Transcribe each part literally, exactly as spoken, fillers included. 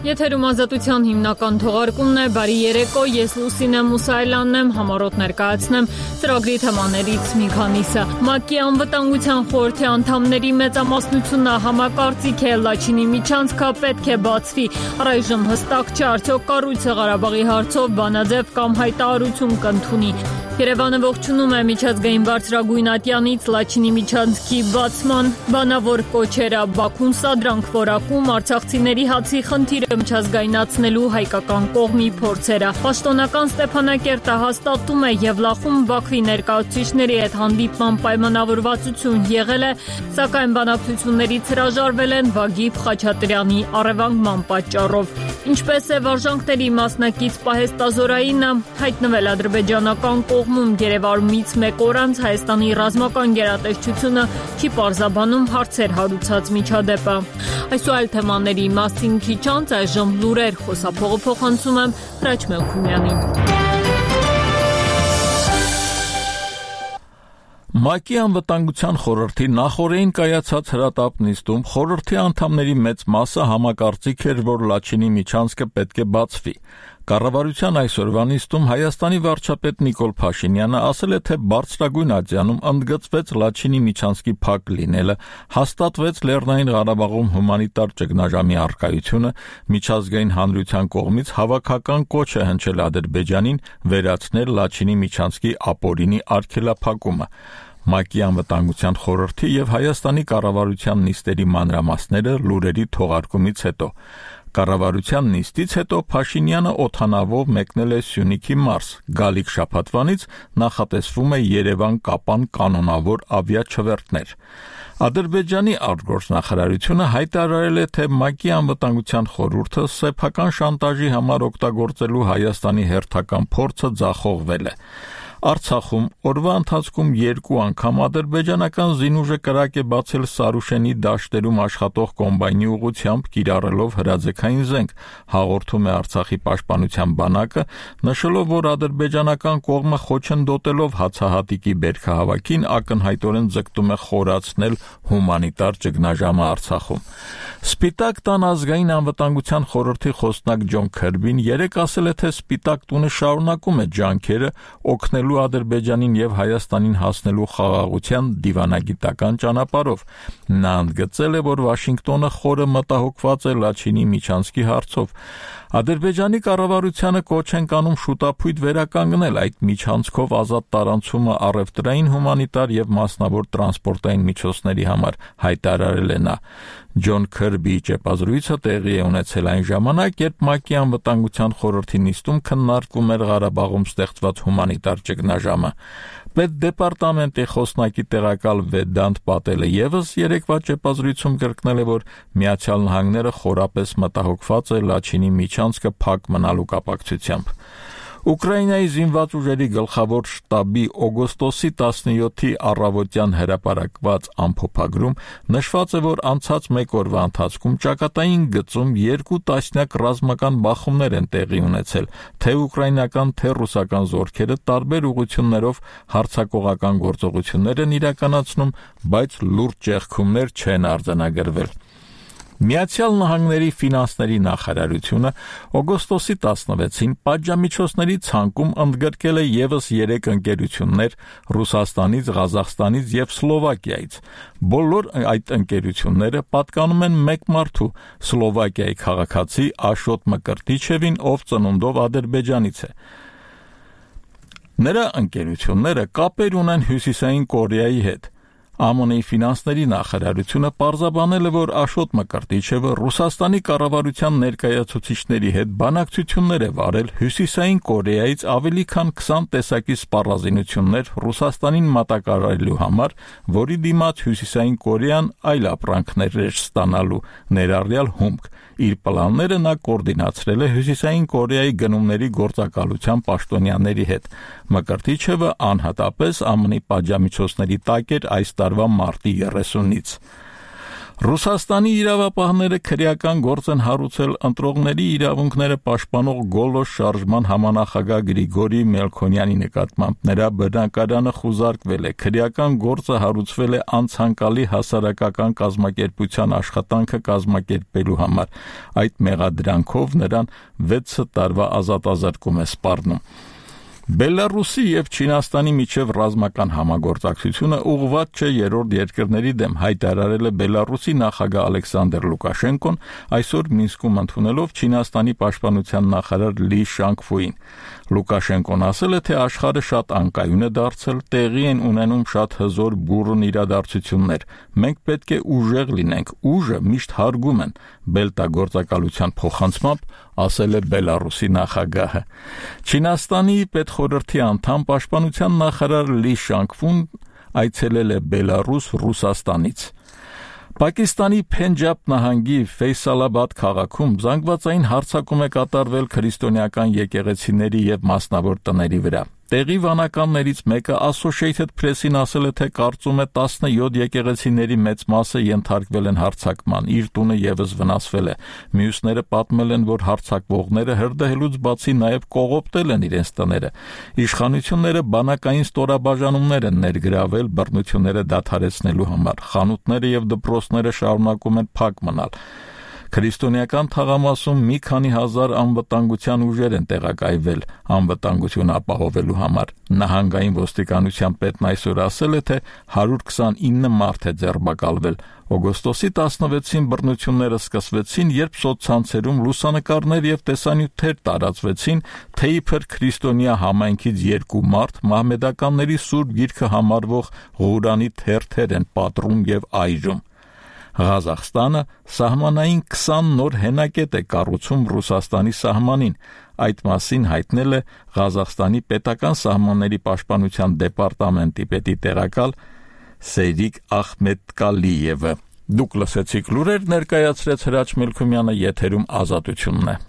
Եթերում ազատության հիմնական թողարկումն է, բարի երեկո, ես Լուսինե Մուսայելյանն եմ, համառոտ ներկայացնեմ ծրագրի թեմաներից մի քանիսը։ ՄԱԿ-ի անվտանգության խորհրդի անդամների մեծամասնությունը համակարծիք է, Լաչինի միջանցքը պետք է բացվի։ Առայժմ հստակ չէ, արդյոք կառույցը Ղարաբաղի հարցով բանաձև կամ հայտարարություն կընդունի։ Երևանը ողջունում է միջազգային բարձրագույն ատյանից Լաչինի միջանցքի բացման բանավոր կոչերը, Բաքուն սադրանք որակում արցախցիների հացի խնդիրը միջազգայնացնելու հայկական կողմի փորձերը։ Պաշտոնական Ստեփանակերտը հաստատում է Եվլախում Բաքվի ներկայացուցիչների հետ հանդիպման պայմանավորվածություն եղել է, սակայն բանակցություններից հրաժարվել են Վագիփ Խաչատրյանի առևանգման պատճառով։ Ինչպես է վարժանքների մասնակից Պահեստազորայինը հայտնվել ադրբեջանական կողմում Երևանից մեկ օր անց Հայաստանի ռազմական գերատեսչությունը չի պարզաբանում հարցեր հարուցած միջադեպը։ Այս ու այլ թեմաների մասին քիչ անց այժմ լուրեր, խոսափողը փոխանցում եմ Հրաչ Մելքումյանին։ ՄԱԿ-ի անվտանգության խորհրդի նախօրեին կայացած հրատապ նիստում խորհրդի անդամների մեծ մասը համակարծիք էր, որ Լաչինի միջանցքը պետք է բացվի։ Կառավարության այսօրվա նիստում Հայաստանի վարչապետ Նիկոլ Փաշինյանը ասել է, թե բարձրագույն ատյանում ընդգծվեց Լաչինի միջանցքի փակ լինելը, հաստատվեց Լեռնային Ղարաբաղում հումանիտար ճգնաժամի առկայությունը, միջազգային հանրության կողմից հավաքական կոչ է հնչել Ադրբեջանին վերացնել Լաչինի միջանցքի ապօրինի արգելափակումը։ ՄԱԿ-ի անվտանգության խորհրդի եւ Հայաստանի կառավարության նիստերի մանրամասները լուրերի թողարկումից հետո։ Կառավարության նիստից հետո Փաշինյանը օդանավով մեկնել է Սյունիքի մարզ, գալիք շաբաթվանից նախատեսվում է Երևան-Կապան կանոնավոր ավիաչվերթներ։ Ադրբեջանի արտգործնախարարությունը հայտարարել է, թե ՄԱԿ-ի անվտանգության խորհուրդը սեփական շանտաժի համար օգտագործելու Հայաստանի հերթական փորձը ձախողվել է։ Արցախում օրվա ընթացքում երկու անգամ ադրբեջանական զինուժը կրակ է բացել Սարուշենի դաշտերում աշխատող կոմբայնի ուղղությամբ կիրառելով հրաձգային զենք, հաղորդում է Արցախի պաշտպանության բանակը, նշելով, որ ադրբեջանական կողմը խոչընդոտելով հացահատիկի բերքահավաքին ակնհայտորեն ձգտում է խորացնել հումանիտար ճգնաժամը Արցախում։ Սպիտակ տան ազգային անվտանգության խորհրդի խոսնակ Ջոն Քերբին երեկ ասել է, թե Սպիտակ տունը շարունակում է ջանքերը օգնելու Ադրբեջանին եւ Հայաստանին հասնելու խաղաղության դիվանագիտական ճանապարհով։ Նա ընդգծել է, որ Վաշինգտոնը խորը մտահոգված է Լաչինի միջանցքի հարցով։ Ադրբեջանի կառավարությանը կոչ են կանում շուտապույտ վերականգնել այդ միջանցքով ազատ տարանցումը առևտրային, հումանիտար եւ մասնավոր տրանսպորտային միջոցների համար, հայտարարել է նա։ Ջոն Քերբիի ճեպազրույցը տեղի է ունեցել այն ժամանակ, երբ ՄԱԿ-ի անվտանգության խորհրդի նիստում քննարկվում էր Ղարաբաղում ստեղծված հումանիտար ճգնաժամը։ Պետդեպարտամենտի խոսնակի տեղակալ Վեդանտ Պատելը եւս երեկվա ճեպազրույցում կրկնել է, որ Միացյալ Նահանգները խորապես մտահոգված է Լաչինի միջանցքը փակ մնալու կապակցությամբ։ Ուկրաինայի զինված ուժերի գլխավոր շտաբի օգոստոսի տասնյոթի առավոտյան հրապարակված ամփոփագրում նշված է, որ անցած մեկ օրվա ընթացքում ճակատային գծում երկու տասնյակ ռազմական բախումներ են տեղի ունեցել, թե ուկրաինական, թե ռուսական զորքերը տարբեր ուղղություններով հարձակողական գործողություններ են իրականացնում, բայց լուրջ ճեղքումներ չեն արձանագրվել։ Միացյալ Նահանգների ֆինանսների նախարարությունը օգոստոսի տասնվեցին պատժամիջոցների ցանկում ընդգրկել է եւս երեք ընկերություններ Ռուսաստանից, Ղազախստանից եւ Սլովակիայից։ Բոլոր այդ ընկերությունները պատկանում են մեկ մարդու՝ Սլովակիայի քաղաքացի Աշոտ Մկրտիչևին, ով ծնունդով Ադրբեջանից է։ Նրա ընկերությունները կապեր ունեն Հյուսիսային Կորեայի հետ։ ԱՄՆ-ի ֆինանսների նախարարությունը պարզաբանել է, որ Աշոտ Մկրտիչևը Ռուսաստանի կառավարության ներկայացուցիչների հետ բանակցություններ է վարել Հյուսիսային Կորեայից ավելի քան քսան տեսակի սպառազինություններ Ռուսաստանին մատակարարելու համար, որի դիմաց Հյուսիսային Կորեան այլ ապրանքներ էր ստանալու, ներառյալ հումք։ Իր պլանները նա կոորդինացրել է Հյուսիսային Կորեայի գնումների գործակալության պաշտոնյաների հետ։ Մկրտիչևը անհատապես ԱՄՆ-ի պատժամիջոցների տակ էր այս տարվա մարտի երեսունից։ Ռուսաստանի իրավապահները քրեական գործ են հարուցել ընտրողների իրավունքները պաշտպանող գոլոս շարժման համանախագահ Գրիգորի Մելքոնյանի նկատմամբ նրա բնակարանը խուզարկվել է, քրեական գործը հարուցվել է անցանկալի հասարակական կազմակերպության աշխատանքը կազմակերպելու համար, այդ մեղադրանքով նրան վեց տարվա ազատազրկում է սպառնում։ Բելարուսի եւ Չինաստանի միջև ռազմական համագործակցությունը ուղղված չէ երրորդ երկրների դեմ, հայտարարել է Բելարուսի նախագահ Ալեքսանդր Լուկաշենկոն, այսօր Մինսկում ընդունելով Չինաստանի պաշտպանության նախարար Լի Շանգֆուին։ Լուկաշենկոն ասել է, թե աշխարհը շատ անկայուն է դարձել, տեղի են ունենում շատ հզոր բուռն իրադարձություններ։ Մենք պետք է ուժեղ լինենք, ուժը միշտ հարգում են, բելտագործակալության փոխանցմամբ ասել է Բելարուսի նախագահը։ Չինաստանի պետխորհրդի անդամ պաշտպանության նախարար Լի Շանգֆուն այցելել է Բելարուս Ռուսաստանից։ Պակիստանի Փենջաբ նահանգի Ֆեյսալաբադ քաղաքում զանգվածային հարձակում է կատարվել քրիստոնեական եկեղեցիների եւ մասնավոր տների վրա։ Տեղի վանականներից մեկը Associated Press-ին ասել է, թե կարծում է տասնյոթ եկեղեցիների մեծ մասը ենթարկվել են հարձակման, իր տունը եւս վնասվել է։ Մյուսները պատմել են, որ հարձակվողները հրդեհելուց բացի նաեւ կողոպտել են իրենց տները։ Իշխանությունները բանակային ստորաբաժանումներ են ներգրավել բռնությունները դադարեցնելու համար։ Խանութները եւ դպրոցները շարունակում են փակ մնալ։ Քրիստոնեական թաղամասում մի քանի հազար անվտանգության ուժեր են տեղակայվել անվտանգություն ապահովելու համար։ Նահանգային ոստիկանության պետն այսօր ասել է, թե հարյուր քսանինը մարդ է ձերբակալվել։ Օգոստոսի տասնվեցին բռնությունները սկսվեցին, երբ սոցցանցերում լուսանկարներ եւ տեսանյութեր տարածվեցին, թե իբր քրիստոնյա համայնքից երկու մարդ մահմեդականների սուրբ գիրքը համարվող Ղուրանի թերթեր են պատռում եւ այժմ։ Ղազախստանը սահմանային քսան նոր հենակետ է կառուցում Ռուսաստանի սահմանին։ Այդ մասին հայտնել է Ղազախստանի պետական սահմանների պաշտպանության դեպարտամենտի պետի տեղակալ Սեյրիկ Ախմեդկալիևը։ Դուք լսեցիք լուրեր, ներկայացրեց Հրաչ Մելքումյանը, եթերում Ազատությունն է։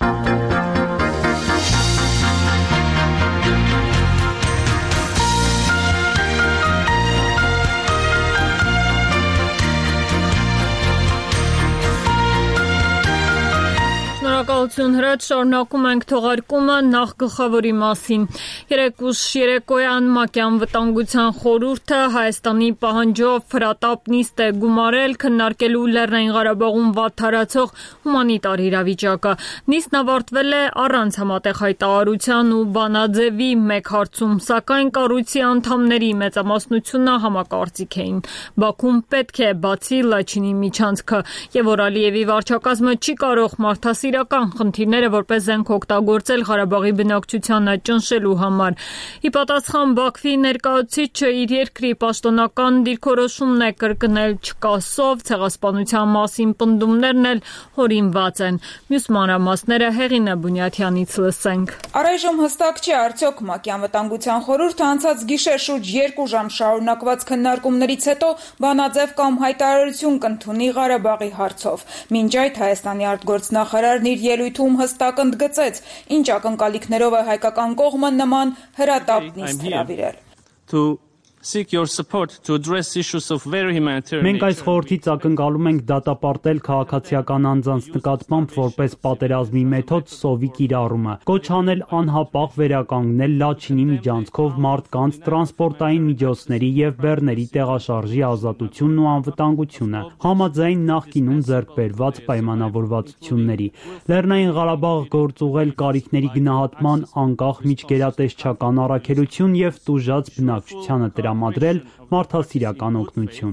Շնորհակալություն Հրաչ, շարունակում ենք թողարկումը նախ գլխավորի մասին։ Երեկ ուշ երեկոյան ՄԱԿ-ի անվտանգության խորհուրդը Հայաստանի պահանջով փրատապ նիստ է գումարել քննարկելու Լեռնային Ղարաբաղում վատթարացող հումանիտար իրավիճակը։ Նիստն ավարտվել է առանց համատեղ հայտարարության ու բանաձևի մեկ հարցում, սակայն կառույցի անդամների մեծամասնությունը համակարծիք էին։ Բաքուն պետք է բացի Լաչինի միջանցքը եւ որ Ալիևի վարչակազմը չի կարող մարդասիրական խնդիրները որպես զենք օգտագործել Ղարաբաղի բնակչությանը ճնշելու համար։ Ի պատասխան Բաքվի ներկայացուցիչը իր երկրի պաշտոնական դիրքորոշումն է կրկնել չկա սով, ցեղասպանության մասին պնդումներն էլ հորինված են։ Մյուս մանրամասները Հեղինե Բունյաթյանից լսենք։ Առայժմ հստակ չի արդյոք ՄԱԿ-ի անվտանգության խորհուրդը անցած գիշեր շուրջ երկու ժամ շարունակված քննարկումներից հետո բանաձև կամ հայտարարություն կընդունի Ղարաբաղի հարցով։ Մինչ այդ Հայաստանի արտգործնախարարն իր ելույթում հստակ ընդգծեց, ինչ ակնկալիքներով է հայկական կողմը նման հրատապ նիստ հրավիրել։ Seek your support to address issues of very humanitarian Մենք այս խորհրդից ակնկալում ենք դատապարտել քաղաքացիական անձանց նկատմամբ որպես պատերազմի մեթոդ սովի կիրառումը, կոչ անել անհապաղ վերականգնել Լաչինի միջանցքով մարդկանց, տրանսպորտային միջոցների եւ բեռների տեղաշարժի ազատությունն ու անվտանգությունը, համաձայն նախկինում ձեռք բերված պայմանավորվածությունների։ Լեռնային Ղարաբաղ գործուղել կարիքների գնահատման անկախ միջգերատեսչական առաքելություն եւ տուժած բնակչությանը տրամադրել մարդասիրական օգնություն։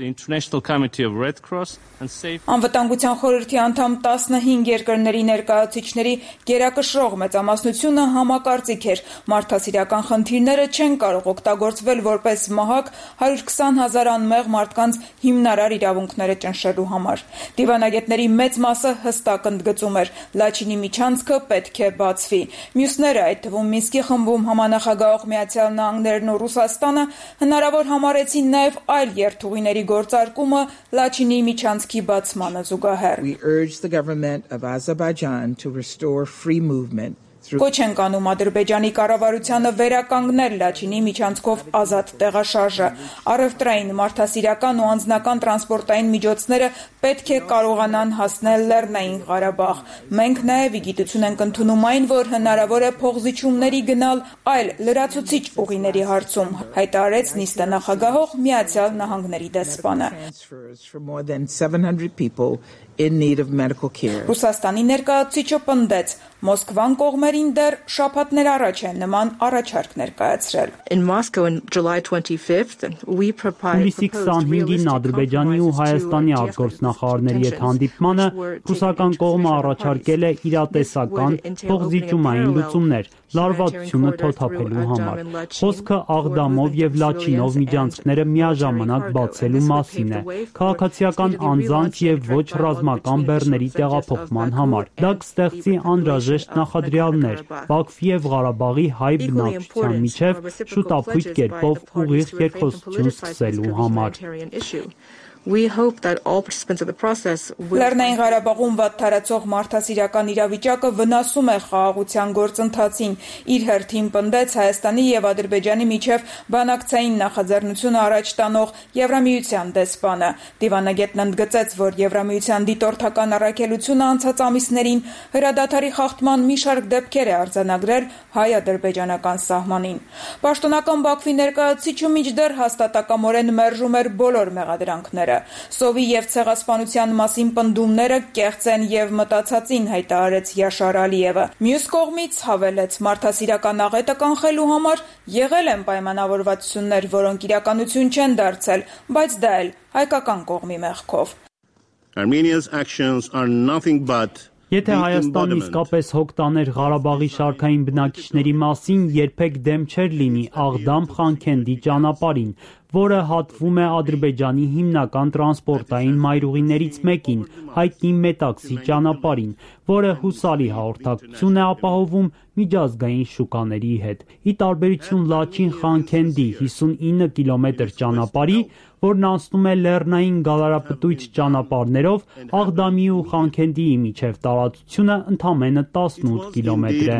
Անվտանգության խորհրդի անդամ տասնհինգ երկրների ներկայացուցիչների գերակշռող մեծամասնությունը համակարծիք էր, մարդասիրական խնդիրները չեն կարող օգտագործվել որպես մահակ հարյուր քսան հազար անմեղ մարդկանց հիմնարար իրավունքները ճնշելու համար։ Դիվանագետների մեծ մասը հստակ ընդգծում էր, Լաչինի միջանցքը պետք է բացվի։ Մյուսները, այդ թվում Մինսկի խմբում համանախագահող Միացյալ Նահանգներն ու Ռուսաստանը հնարավոր համարեցին նաև այլ երթուղիների գործարկումը Լաչինի միջանցքի բացմանը զուգահեռ։ We urge the government of Azerbaijan to restore free movement Կոչ են կանում Ադրբեջանի կառավարությանը վերականգնել Լաչինի միջանցքով ազատ տեղաշարժը։ Առևտրային, մարդասիրական ու անձնական տրանսպորտային միջոցները պետք է կարողանան հասնել Լեռնային Ղարաբաղ։ Մենք նաև ի գիտություն ենք ընդունում այն, որ հնարավոր է փոխզիջումների գնալ այլ լրացուցիչ ուղիների հարցում, հայտարարեց նիստը նախագահող Միացյալ Նահանգների դեսպանը։ Ռուսաստանի ներկայացուցիչը պնդեց, Մոսկվան կողմերին դեռ շաբաթներ առաջ է նման առաջարկ ներկայացրել։ Հուլիսի քսանհինգին Ադրբեջանի ու Հայաստանի արտգործնախարարների հետ հանդիպմանը ռուսական կողմը առաջարկել է իրատեսական փոխզիջումային լուծումներ լարվածությունը թոթափելու համար։ Խոսքը Աղդամով եւ Լաչինով միջանցքները միաժամանակ բացելու մասին է, քաղաքացիական անձանց եւ ոչ ռազմական բեռների տեղափոխման համար։ Դա կստեղծի անհրաժեշտ նախադրյալներ Բաքվի եւ Ղարաբաղի հայ բնակչության միջև շուտապույտ կերպով ուղիղ երկխոսություն սկսելու համար։ We hope that all participants of the process will Լեռնային Ղարաբաղում վատթարացող մարդասիրական իրավիճակը վնասում է խաղաղության գործընթացին, իր հերթին պնդեց Հայաստանի եւ Ադրբեջանի միջև բանակցային նախաձեռնությունը առաջ տանող Եվրամիության դեսպանը։ Դիվանագետն ընդգծեց, որ Եվրամիության դիտորդական առաքելությունը անցած ամիսներին հրադադարի խախտման մի շարք դեպքեր է արձանագրել հայ-ադրբեջանական սահմանին։ Պաշտոնական Բաքվի ներկայացուցիչը մինչդեռ հաստատակամորեն մերժում էր բոլոր մեղադրանքները։ Սովի եւ ցեղասպանության մասին պնդումները կեղծ են եւ մտածածին, հայտարարեց Յաշար Ալիևը։ Մյուս կողմից հավելեց, մարդասիրական աղետը կանխելու համար եղել են պայմանավորվածություններ, որոնք իրականություն չեն դարձել, բայց դա էլ հայկական կողմի մեղքով։ Armenia's actions are nothing but Եթե Հայաստանն իսկապես հոգ տաներ Ղարաբաղի շարքային բնակիչների մասին, երբեք դեմ չէր լինի Աղդամ-Խանքենդի ճանապարհին, որը հատվում է Ադրբեջանի հիմնական տրանսպորտային մայրուղիներից մեկին, հայտնի Մետաքսի ճանապարհին, որը հուսալի հաղորդակցություն է ապահովում միջազգային շուկաների հետ։ Ի տարբերություն Լաչին-Խանքենդի հիսունինը կիլոմետր ճանապարհի, որն անցնում է լեռնային գալարապտույտ ճանապարհներով, Աղդամի ու Խանքենդիի միջև տարածությունը ընդամենը տասնութ կիլոմետր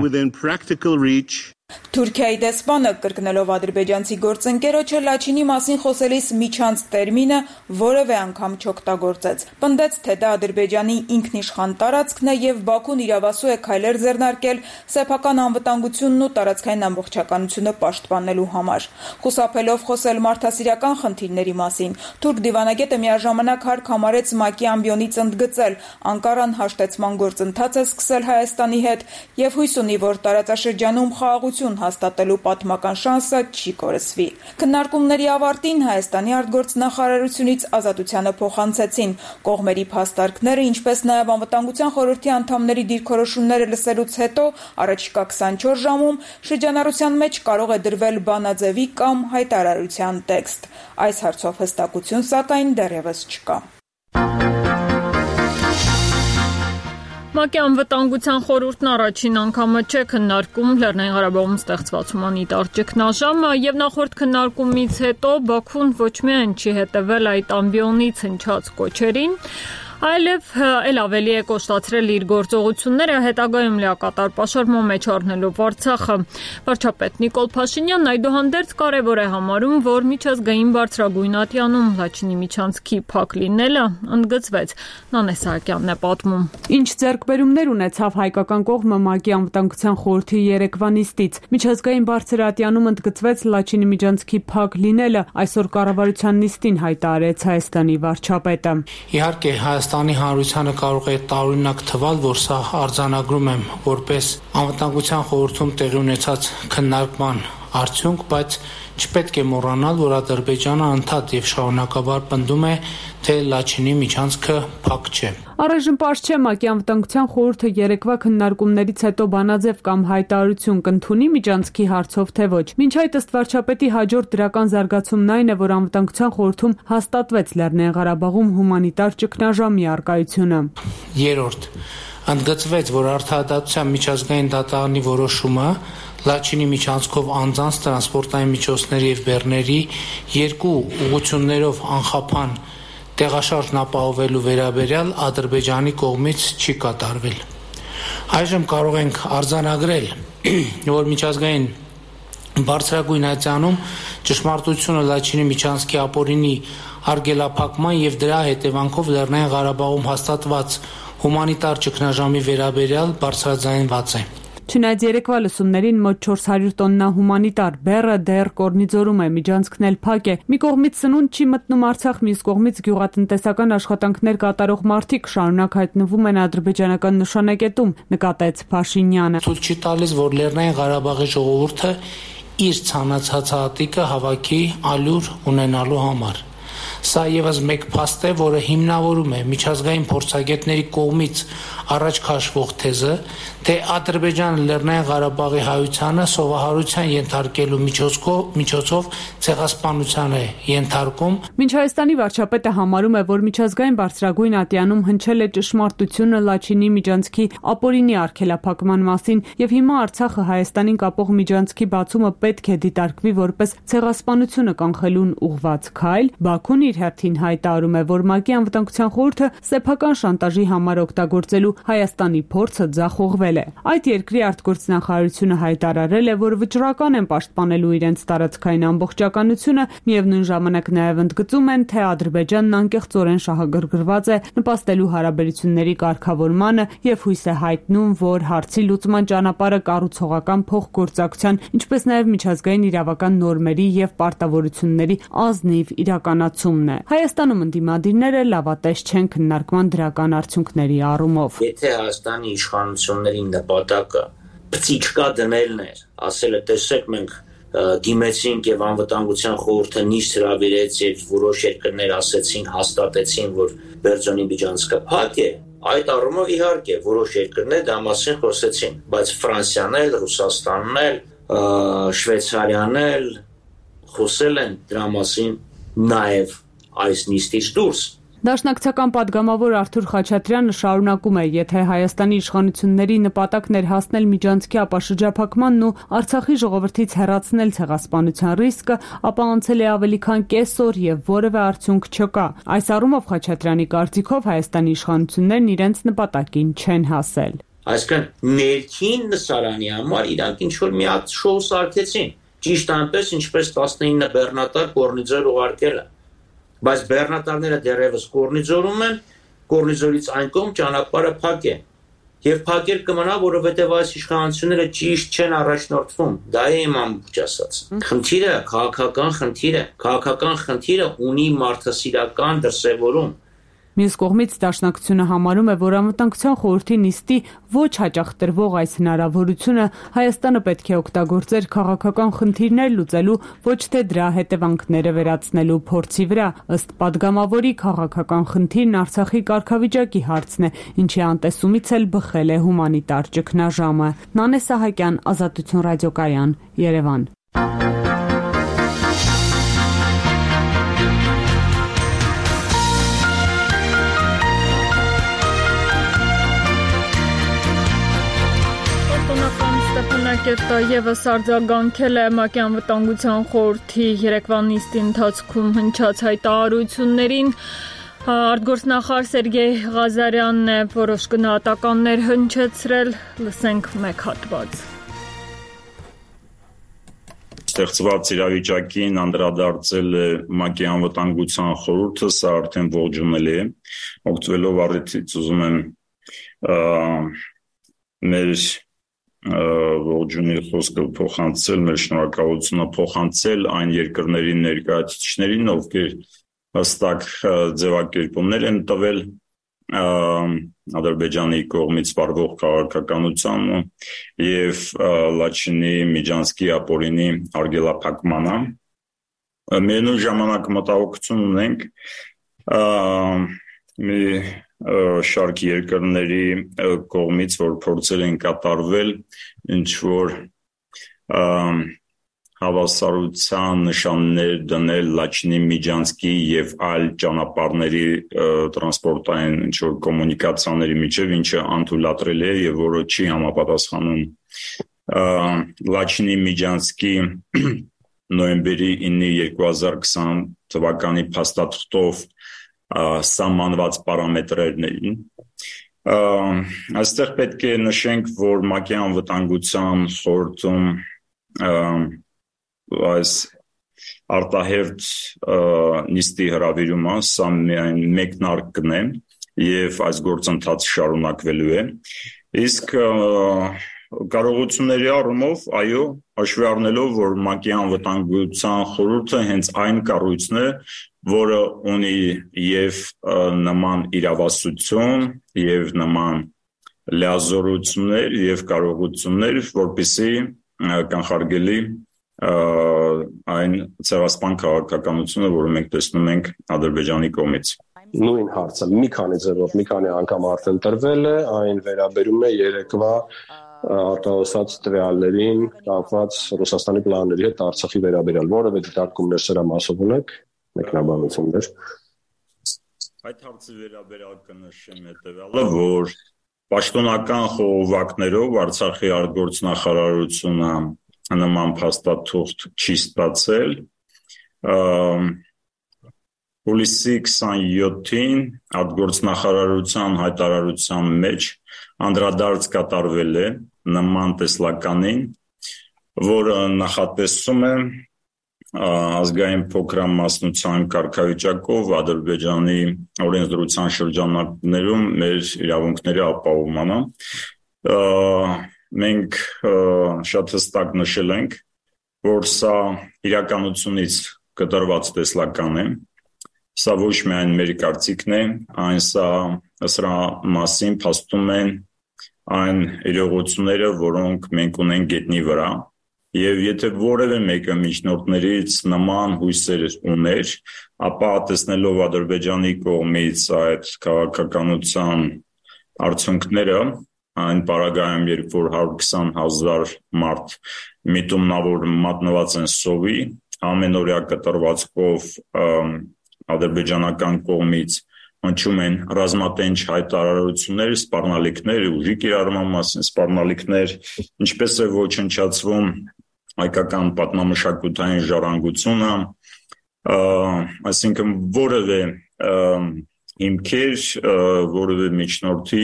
է։ Թուրքիայի դեսպանը կրկնելով ադրբեջանցի գործընկերոջը Լաչինի մասին խոսելիս միջանց տերմինը որևէ անգամ չօգտագործեց։ Պնդեց, թե դա Ադրբեջանի ինքնիշխան տարածքն է եւ Բաքուն իրավասու է քայլեր ձեռնարկել սեփական անվտանգությունն ու տարածքային ամբողջականությունը պաշտպանելու համար։ Խուսափելով խոսել մարդասիրական խնդիրների մասին, թուրք դիվանագետը միաժամանակ հարկ համարեց ՄԱԿ-ի ամբիոնից ընդգծել Անկարան հաշտեցման գործընթաց է սկսել Հայաստանի հետ եւ հույս ունի, որ տարածաշրջանում խաղաղություն հաստատելու պատմական շանսը չի կորսվի։ Քննարկումների ավարտին Հայաստանի արտգործնախարարությունից ազատությանը փոխանցեցին կողմերի փաստարկները, ինչպես նաև անվտանգության խորհրդի անդամների դիրքորոշումները լսելուց հետո առաջիկա քսանչորս ժամում շրջանառության մեջ կարող է դրվել բանաձևի կամ հայտարարության տեքստ։ Այս հարցով հստակություն սակայն դեռևս չկա։ ՄԱԿ-ի անվտանգության խորհուրդն առաջին անգամը չէ քննարկում Լեռնային Ղարաբաղում ստեղծված հումանիտար ճգնաժամը եւ նախորդ քննարկումից հետո Բաքուն ոչ միայն չի հետևել այդ ամբիոնից հնչած կոչերին, այլև էլ ավելի է կոշտացրել իր գործողությունները հետագայում լիակատար պաշարման մեջ առնելով Արցախը։ Վարչապետ Նիկոլ Փաշինյանն այդուհանդերձ կարևոր է համարում, որ միջազգային բարձրագույն ատյանում Լաչինի միջանցքի փակ լինելը ընդգծվեց։ Նանե Սահակյանն է պատմում։ Ինչ ձեռքբերումներ ունեցավ հայկական կողմը ՄԱԿ-ի անվտանգության խորհրդի երեկվա նիստից։ Միջազգային բարձր ատյանում ընդգծվեց Լաչինի միջանցքի փակ լինելը, այսօր կառավարության նիստին հայտարարեց Հայաստանի վարչապետը։ Իհարկե Հայաստանի հանրությանը կարող է տարօրինակ թվալ, որ սա արձանագրում եմ որպես անվտանգության խորհրդում տեղի ունեցած քննարկման արդյունք, բայց չպետք է մոռանալ, որ Ադրբեջանը անդադ եւ շարունակաբար պնդում է, թե Լաչինի միջանցքը փակ չէ։ Առայժմ պարզ չէ ՄԱԿ-ի անվտանգության խորհուրդը երեկվա քննարկումներից հետո բանաձև կամ հայտարարություն կընդունի միջանցքի հարցով, թե ոչ։ Մինչ այդ ըստ վարչապետի հաջորդ դրական զարգացումն այն է, որ անվտանգության խորհրդում հաստատվեց Լեռնային Ղարաբաղում հումանիտար ճգնաժամի առկայությունը։ Երրորդ, ընդգծվեց, որ Արդարադատության միջազգային դատարանի որոշումը Լաչինի միջանցքով անձանց տրանսպորտային միջոցների եւ բեռների երկու ուղղություններով անխափան տեղաշարժն ապահովելու վերաբերյալ Ադրբեջանի կողմից չի կատարվել։ Այժմ կարող ենք արձանագրել, որ միջազգային բարձրագույն ատյանում ճշմարտությունը Լաչինի Միչանսկի ապօրինի արգելափակման եւ դրա հետևանքով Լեռնային Ղարաբաղում հաստատված հումանիտար ճգնաժամի վերաբերյալ բարձրաձայնված է։ Չնայած երեկվա լսումներին մոտ չորս հարյուր տոննա հումանիտար բեռը դեռ կորնիձորում է, միջանցքն էլ փակ է։ Մի կողմից սնունդ չի մտնում Արցախ, մյուս կողմից գյուղատնտեսական աշխատանքներ կատարող մարդիկ շարունակ հայտնվում են ադրբեջանական նշանակետում, նկատեց Փաշինյանը։ Ցույց չի տալիս, որ Լեռնային Ղարաբաղի ժողովուրդը իր ցանացած հատիկը հավաքի ալյուր ունենալու համար։ Սա եւս մեկ փաստ է, որը հիմնավորում է միջազգային փորձագետների կողմից առաջ քաշվող թեզը, թե Ադրբեջանը Լեռնային Ղարաբաղի հայությանը սովահարության ենթարկելու միջոցով միջոցով ցեղասպանության է ենթարկում։ Մինչ Հայաստանի վարչապետը համարում է, որ միջազգային բարձրագույն ատյանում հնչել է ճշմարտությունը Լաչինի Միջանցքի ապօրինի արգելափակման մասին, եւ հիմա Արցախը Հայաստանին կապող միջանցքի բացումը պետք է դիտարկվի որպես ցեղասպանությունը կանխելուն ուղղված քայլ, Բաքուն իր հերթին հայտարարում է, որ ՄԱԿ-ի անվտանգության խորհուրդը սեփական շանտաժի համար օգտագործելու Հայաստանի փորձը ձախողվել է։ Այդ երկրի արտգործնախարարությունը հայտարարել է, որ վճռական են պաշտպանելու իրենց տարածքային ամբողջականությունը, միևնույն ժամանակ նաև ընդգծում են, թե Ադրբեջանն անկեղծորեն շահագրգռված է նպաստելու հարաբերությունների կարգավորմանը եւ հույս է հայտնում, որ հարցի լուծման ճանապարհը կառուցողական փոխգործակցության, ինչպես նաև միջազգային իրավական նորմերի եւ պարտավորությունների ազնիվ իրականացումն է։ Հայաստանում ընդդիմադիրները լավատես չեն քննարկման դրական արդյունքների առումով։ Եթե Հայաստանի իշխանությունների նպատակը պծիճկա դնելն էր, ասելը տեսեք մենք դիմեցինք եւ անվտանգության խորհուրդը նիստ հրավիրեց եւ որոշ երկրներ ասեցին, հաստատեցին, որ Բերձորի միջանցքը փակ է, այդ առումով իհարկե որոշ երկրներ դա մասին խոսեցին, բայց Ֆրանսիան էլ, Ռուսաստանն էլ, Շվեյցարիան էլ խոսել են դրա մասին նաեւ այս նիստից դուրս։ Դաշնակցական падգամավոր Արթուր Խաչատրյանը շարունակում է, եթե Հայաստանի իշխանությունների նպատակն էր հասնել միջանցքի ապաշրջափակմանն ու Արցախի ժողովրդից հեռացնել ցեղասպանության ռիսկը, ապա անցել է ավելի քան կես օր եւ որևէ արդյունք չկա։ Այս առումով Խաչատրյանի կարծիքով Հայաստանի իշխանություններն իրենց նպատակին չեն հասել։ Այսինքն ներքին նսարանի համար իրանք ինչ որ մի հատ շոու սարքեցին, ճիշտ այնպես ինչպես տասնինը բեռնատար կորնիձոր ուղարկելը։ Բայց բեռնատարները դեռևս կորնիձորում են, կորնիձորից այն կողմ ճանապարհը փակ է։ Եվ փակել կմնա, որովհետև այս իշխանությունները ճիշտ չեն առաջնորդվում։ Դա է իմ ամբողջ ասած։ Խնդիրը քաղաքական խնդիր է, քաղաքական խնդիրը ունի մարդասիրական դրսևորում։ Մյուս կողմից Դաշնակցությունը համարում է, որ անվտանգության խորհրդի նիստի ոչ հաճախ տրվող այս հնարավորությունը Հայաստանը պետք է օգտագործեր քաղաքական խնդիրներ լուծելու, ոչ թե դրա հետևանքները վերացնելու փորձի վրա։ Ըստ падգամավորի քաղաքական խնդիրն Արցախի կարգավիճակի հարցն է, ինչի անտեսումից էլ բխել է հումանիտար ճգնաժամը։ Նանե Սահակյան, Ազատություն ռադիոկայան, Երևան։ Ստեփանակերտը եւս արձագանքել է ՄԱԿ-ի անվտանգության խորհրդի երեկվա նիստի ընթացքում հնչած հայտարարություններին։ Արտգործնախարար Սերգեյ Ղազարյանն է որոշ գնահատականներ հնչեցրել, լսենք մեկ հատված։ Ստեղծված իրավիճակին անդրադարձել է ՄԱԿ-ի անվտանգության խորհուրդը, սա արդեն ողջունելի է։ Օգտվելով առիթից ուզում եմ մեր ողջունի խոսքը փոխանցել, մեր շնորհակալությունը փոխանցել այն երկրների ներկայացուցիչներին, ովքեր հստակ ձևակերպումներ են տվել Ադրբեջանի կողմից վարվող քաղաքականությանը եւ Լաչինի Միջանցքի ապօրինի արգելափակմանը։ Միևնույն ժամանակ մտահոգություն ունենք մի շարք երկրների կողմից, որ փորձել են կատարվել ինչ որ հավասարության նշաններ դնել Լաչինի Միջանցքի եւ այլ ճանապարհների տրանսպորտային ինչ որ կոմունիկացիաների միջև, ինչը անթույլատրելի է եւ որը չի համապատասխանում Լաչինի Միջանցքի նոյեմբերի ինը երկու հազար քսան թվականի փաստաթղթով սահմանված պարամետրերներին Այստեղ պետք է նշենք, որ ՄԱԿ-ի անվտանգության խորհրդում այս արտահերթ նիստի հրավիրումը սա միայն մեկնարկն է եւ այս գործընթացը շարունակվելու է, իսկ կարողությունների առումով, այո, հաշվի առնելով, որ ՄԱԿ-ի անվտանգության խորհուրդը հենց այն կառույցն է, որը ունի եւ նման իրավասություն եւ նման լիազորություններ եւ կարողություններ, որպեսզի կանխարգելի այն ցեղասպան քաղաքականությունը, որը մենք տեսնում ենք Ադրբեջանի կողմից։ Նույն հարցը մի քանի ձևով, մի քանի անգամ արդեն տրվել է, այն վերաբերում է երեկվա արտահոսած տվյալներին կապված Ռուսաստանի պլանների հետ Արցախի վերաբերյալ, որևէ դիտարկումներ սրա մասով ունեք, մեկնաբանություններ։ Այդ հարցի վերաբերյալ կնշեմ հետևյալը, որ պաշտոնական խողովակներով Արցախի արտգործնախարարությունը նման փաստաթուղթ չի ստացել։ Հուլիսի քսանյոթին արտգործնախարարության հայտարարության մեջ անդրադարձ կատարվել է նման տեսլականին, որը նախատեսում է ազգային փոքրամասնության կարգավիճակով Ադրբեջանի օրենսդրության շրջանակներում մեր իրավունքների ապահովմանը։ Մենք շատ հստակ նշել ենք, որ սա իրականությունից կտրված տեսլական է, սա ոչ միայն մեր կարծիքն է, այն սա սրա մասին փաստում են այն իրողությունները, որոնք մենք ունենք գետնի վրա, եւ եթե որևէ մեկը միջնորդներից նման հույսեր ուներ, ապա տեսնելով Ադրբեջանի կողմից այդ քաղաքականության արդյունքները, այն պարագայում, երբ որ հարյուր քսան հազար մարդ միտումնավոր մատնված են սովի, ամենօրյա կտրվածքով ադրբեջանական կողմից հնչում են ռազմատենչ հայտարարություններ, սպառնալիքներ, ուժի կիրառման մասին սպառնալիքներ, ինչպես է ոչնչացվում հայկական պատմամշակութային ժառանգությունը, այսինքն որևէ հիմքեր, որևէ միջնորդի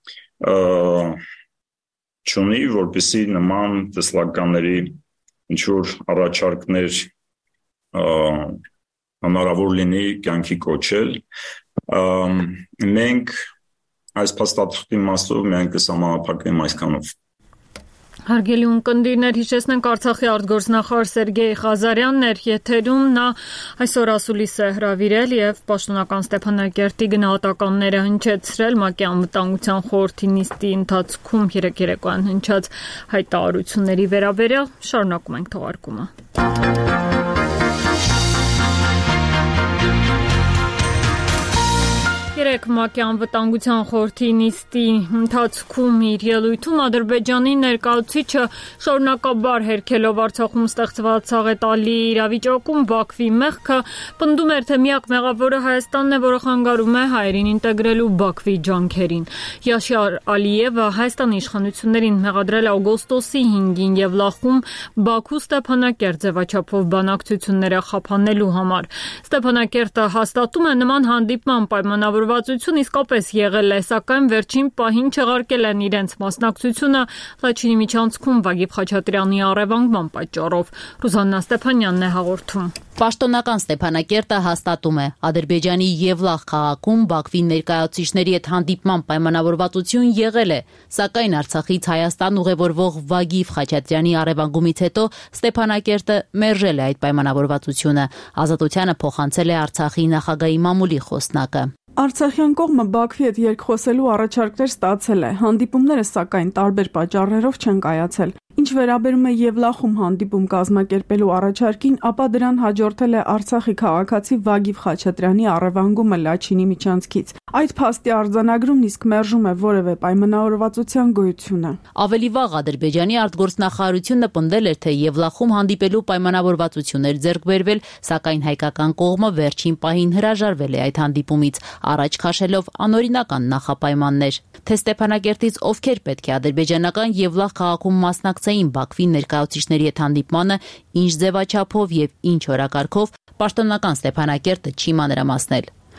չունի, որպեսզի նման տեսլականների ինչ-որ առաջարկներ հնարավոր լինի կյանքի կոչել։ Մենք այս փաստաթղթի մասով միայն կսահմանափակվենք այսքանով։ Հարգելի ունկնդիրներ, հիշեցնենք Արցախի արտգործնախարար Սերգեյ Ղազարյանն էր եթերում, նա այսօր ասուլիս է հրավիրել եւ պաշտոնական Ստեփանակերտի գնահատականները հնչեցրել ՄԱԿ-ի անվտանգության խորհրդի նիստի ընթացքում երեք երեկոյան հնչած հայտարարությունների վերաբերյալ։ Շարունակում ենք թողարկումը։ Երեք ՄԱԿ-ի անվտանգության խորհրդի նիստի ընթացքում իր ելույթում Ադրբեջանի ներկայացուցիչը շարունակաբար հերքելով Արցախում ստեղծված աղետալի իրավիճակում Բաքվի մեղքը պնդում էր, թե միակ մեղավորը Հայաստանն է, որը խանգարում է հայերին ինտեգրելու Բաքվի ջանքերին։ Յաշար Ալիևը Հայաստանի իշխանություններին մեղադրել օգոստոսի հինգին Եվլախում Բաքու Ստեփանակերտ ձևաչափով բանակցությունները խափանելու համար։ Ստեփանակերտը հաստատում է նման հանդիպման պայմանավորված իսկապես եղել է, սակայն վերջին պահին չեղարկել են իրենց մասնակցությունը Լաչինի միջանցքում Վագիվ Խաչատրյանի առևանգման պատճառով։ Ռուզաննա Ստեփանյանն է հաղորդում։ Պաշտոնական Ստեփանակերտը հաստատում է Ադրբեջանի Եվլախ քաղաքում Բաքվի ներկայացուցիչների հետ հանդիպման պայմանավորվածություն եղել է, սակայն Արցախից Հայաստան ուղևորվող Վագիվ Խաչատրյանի առևանգումից հետո Ստեփանակերտը մերժել է այդ պայմանավորվածությունը։ Ազատությանը փոխանցել է Արցախի նախագահի մամուլի խոսնակը։ Արցախյան կողմը Բաքվի հետ երկխոսելու առաջարկներ ստացել է, հանդիպումները սակայն տարբեր պատճառներով չեն կայացել։ Ինչ վերաբերում է Եվլախում հանդիպում կազմակերպելու առաջարկին, ապա դրան հաջորդել է Արցախի քաղաքացի Վագիվ Խաչատրյանի առևանգումը Լաչինի միջանցքից։ Այդ փաստի արձանագրումն իսկ մերժում է որևէ պայմանավորվածության գոյությունը։ Ավելի վաղ Ադրբեջանի արտգործնախարարությունը պնդել էր, թե Եվլախում հանդիպելու պայմանավորվածություններ ձեռք բերվել, սակայն հայկական կողմը վերջին պահին հրաժարվել է այդ հանդիպումից, առաջ քաշելով անօրինական նախապայմաններ։ Թե Ստեփանակերտից ովքեր պետք է ադրբեջանական Եվլախ քաղաքում մասնակցեին Բաքվի ներկայացուցիչների հետ հանդիպմանը, ինչ ձևաչափով եւ ինչ օրակարգով, պաշտոնական Ստեփանակերտը չի մանրամասնել։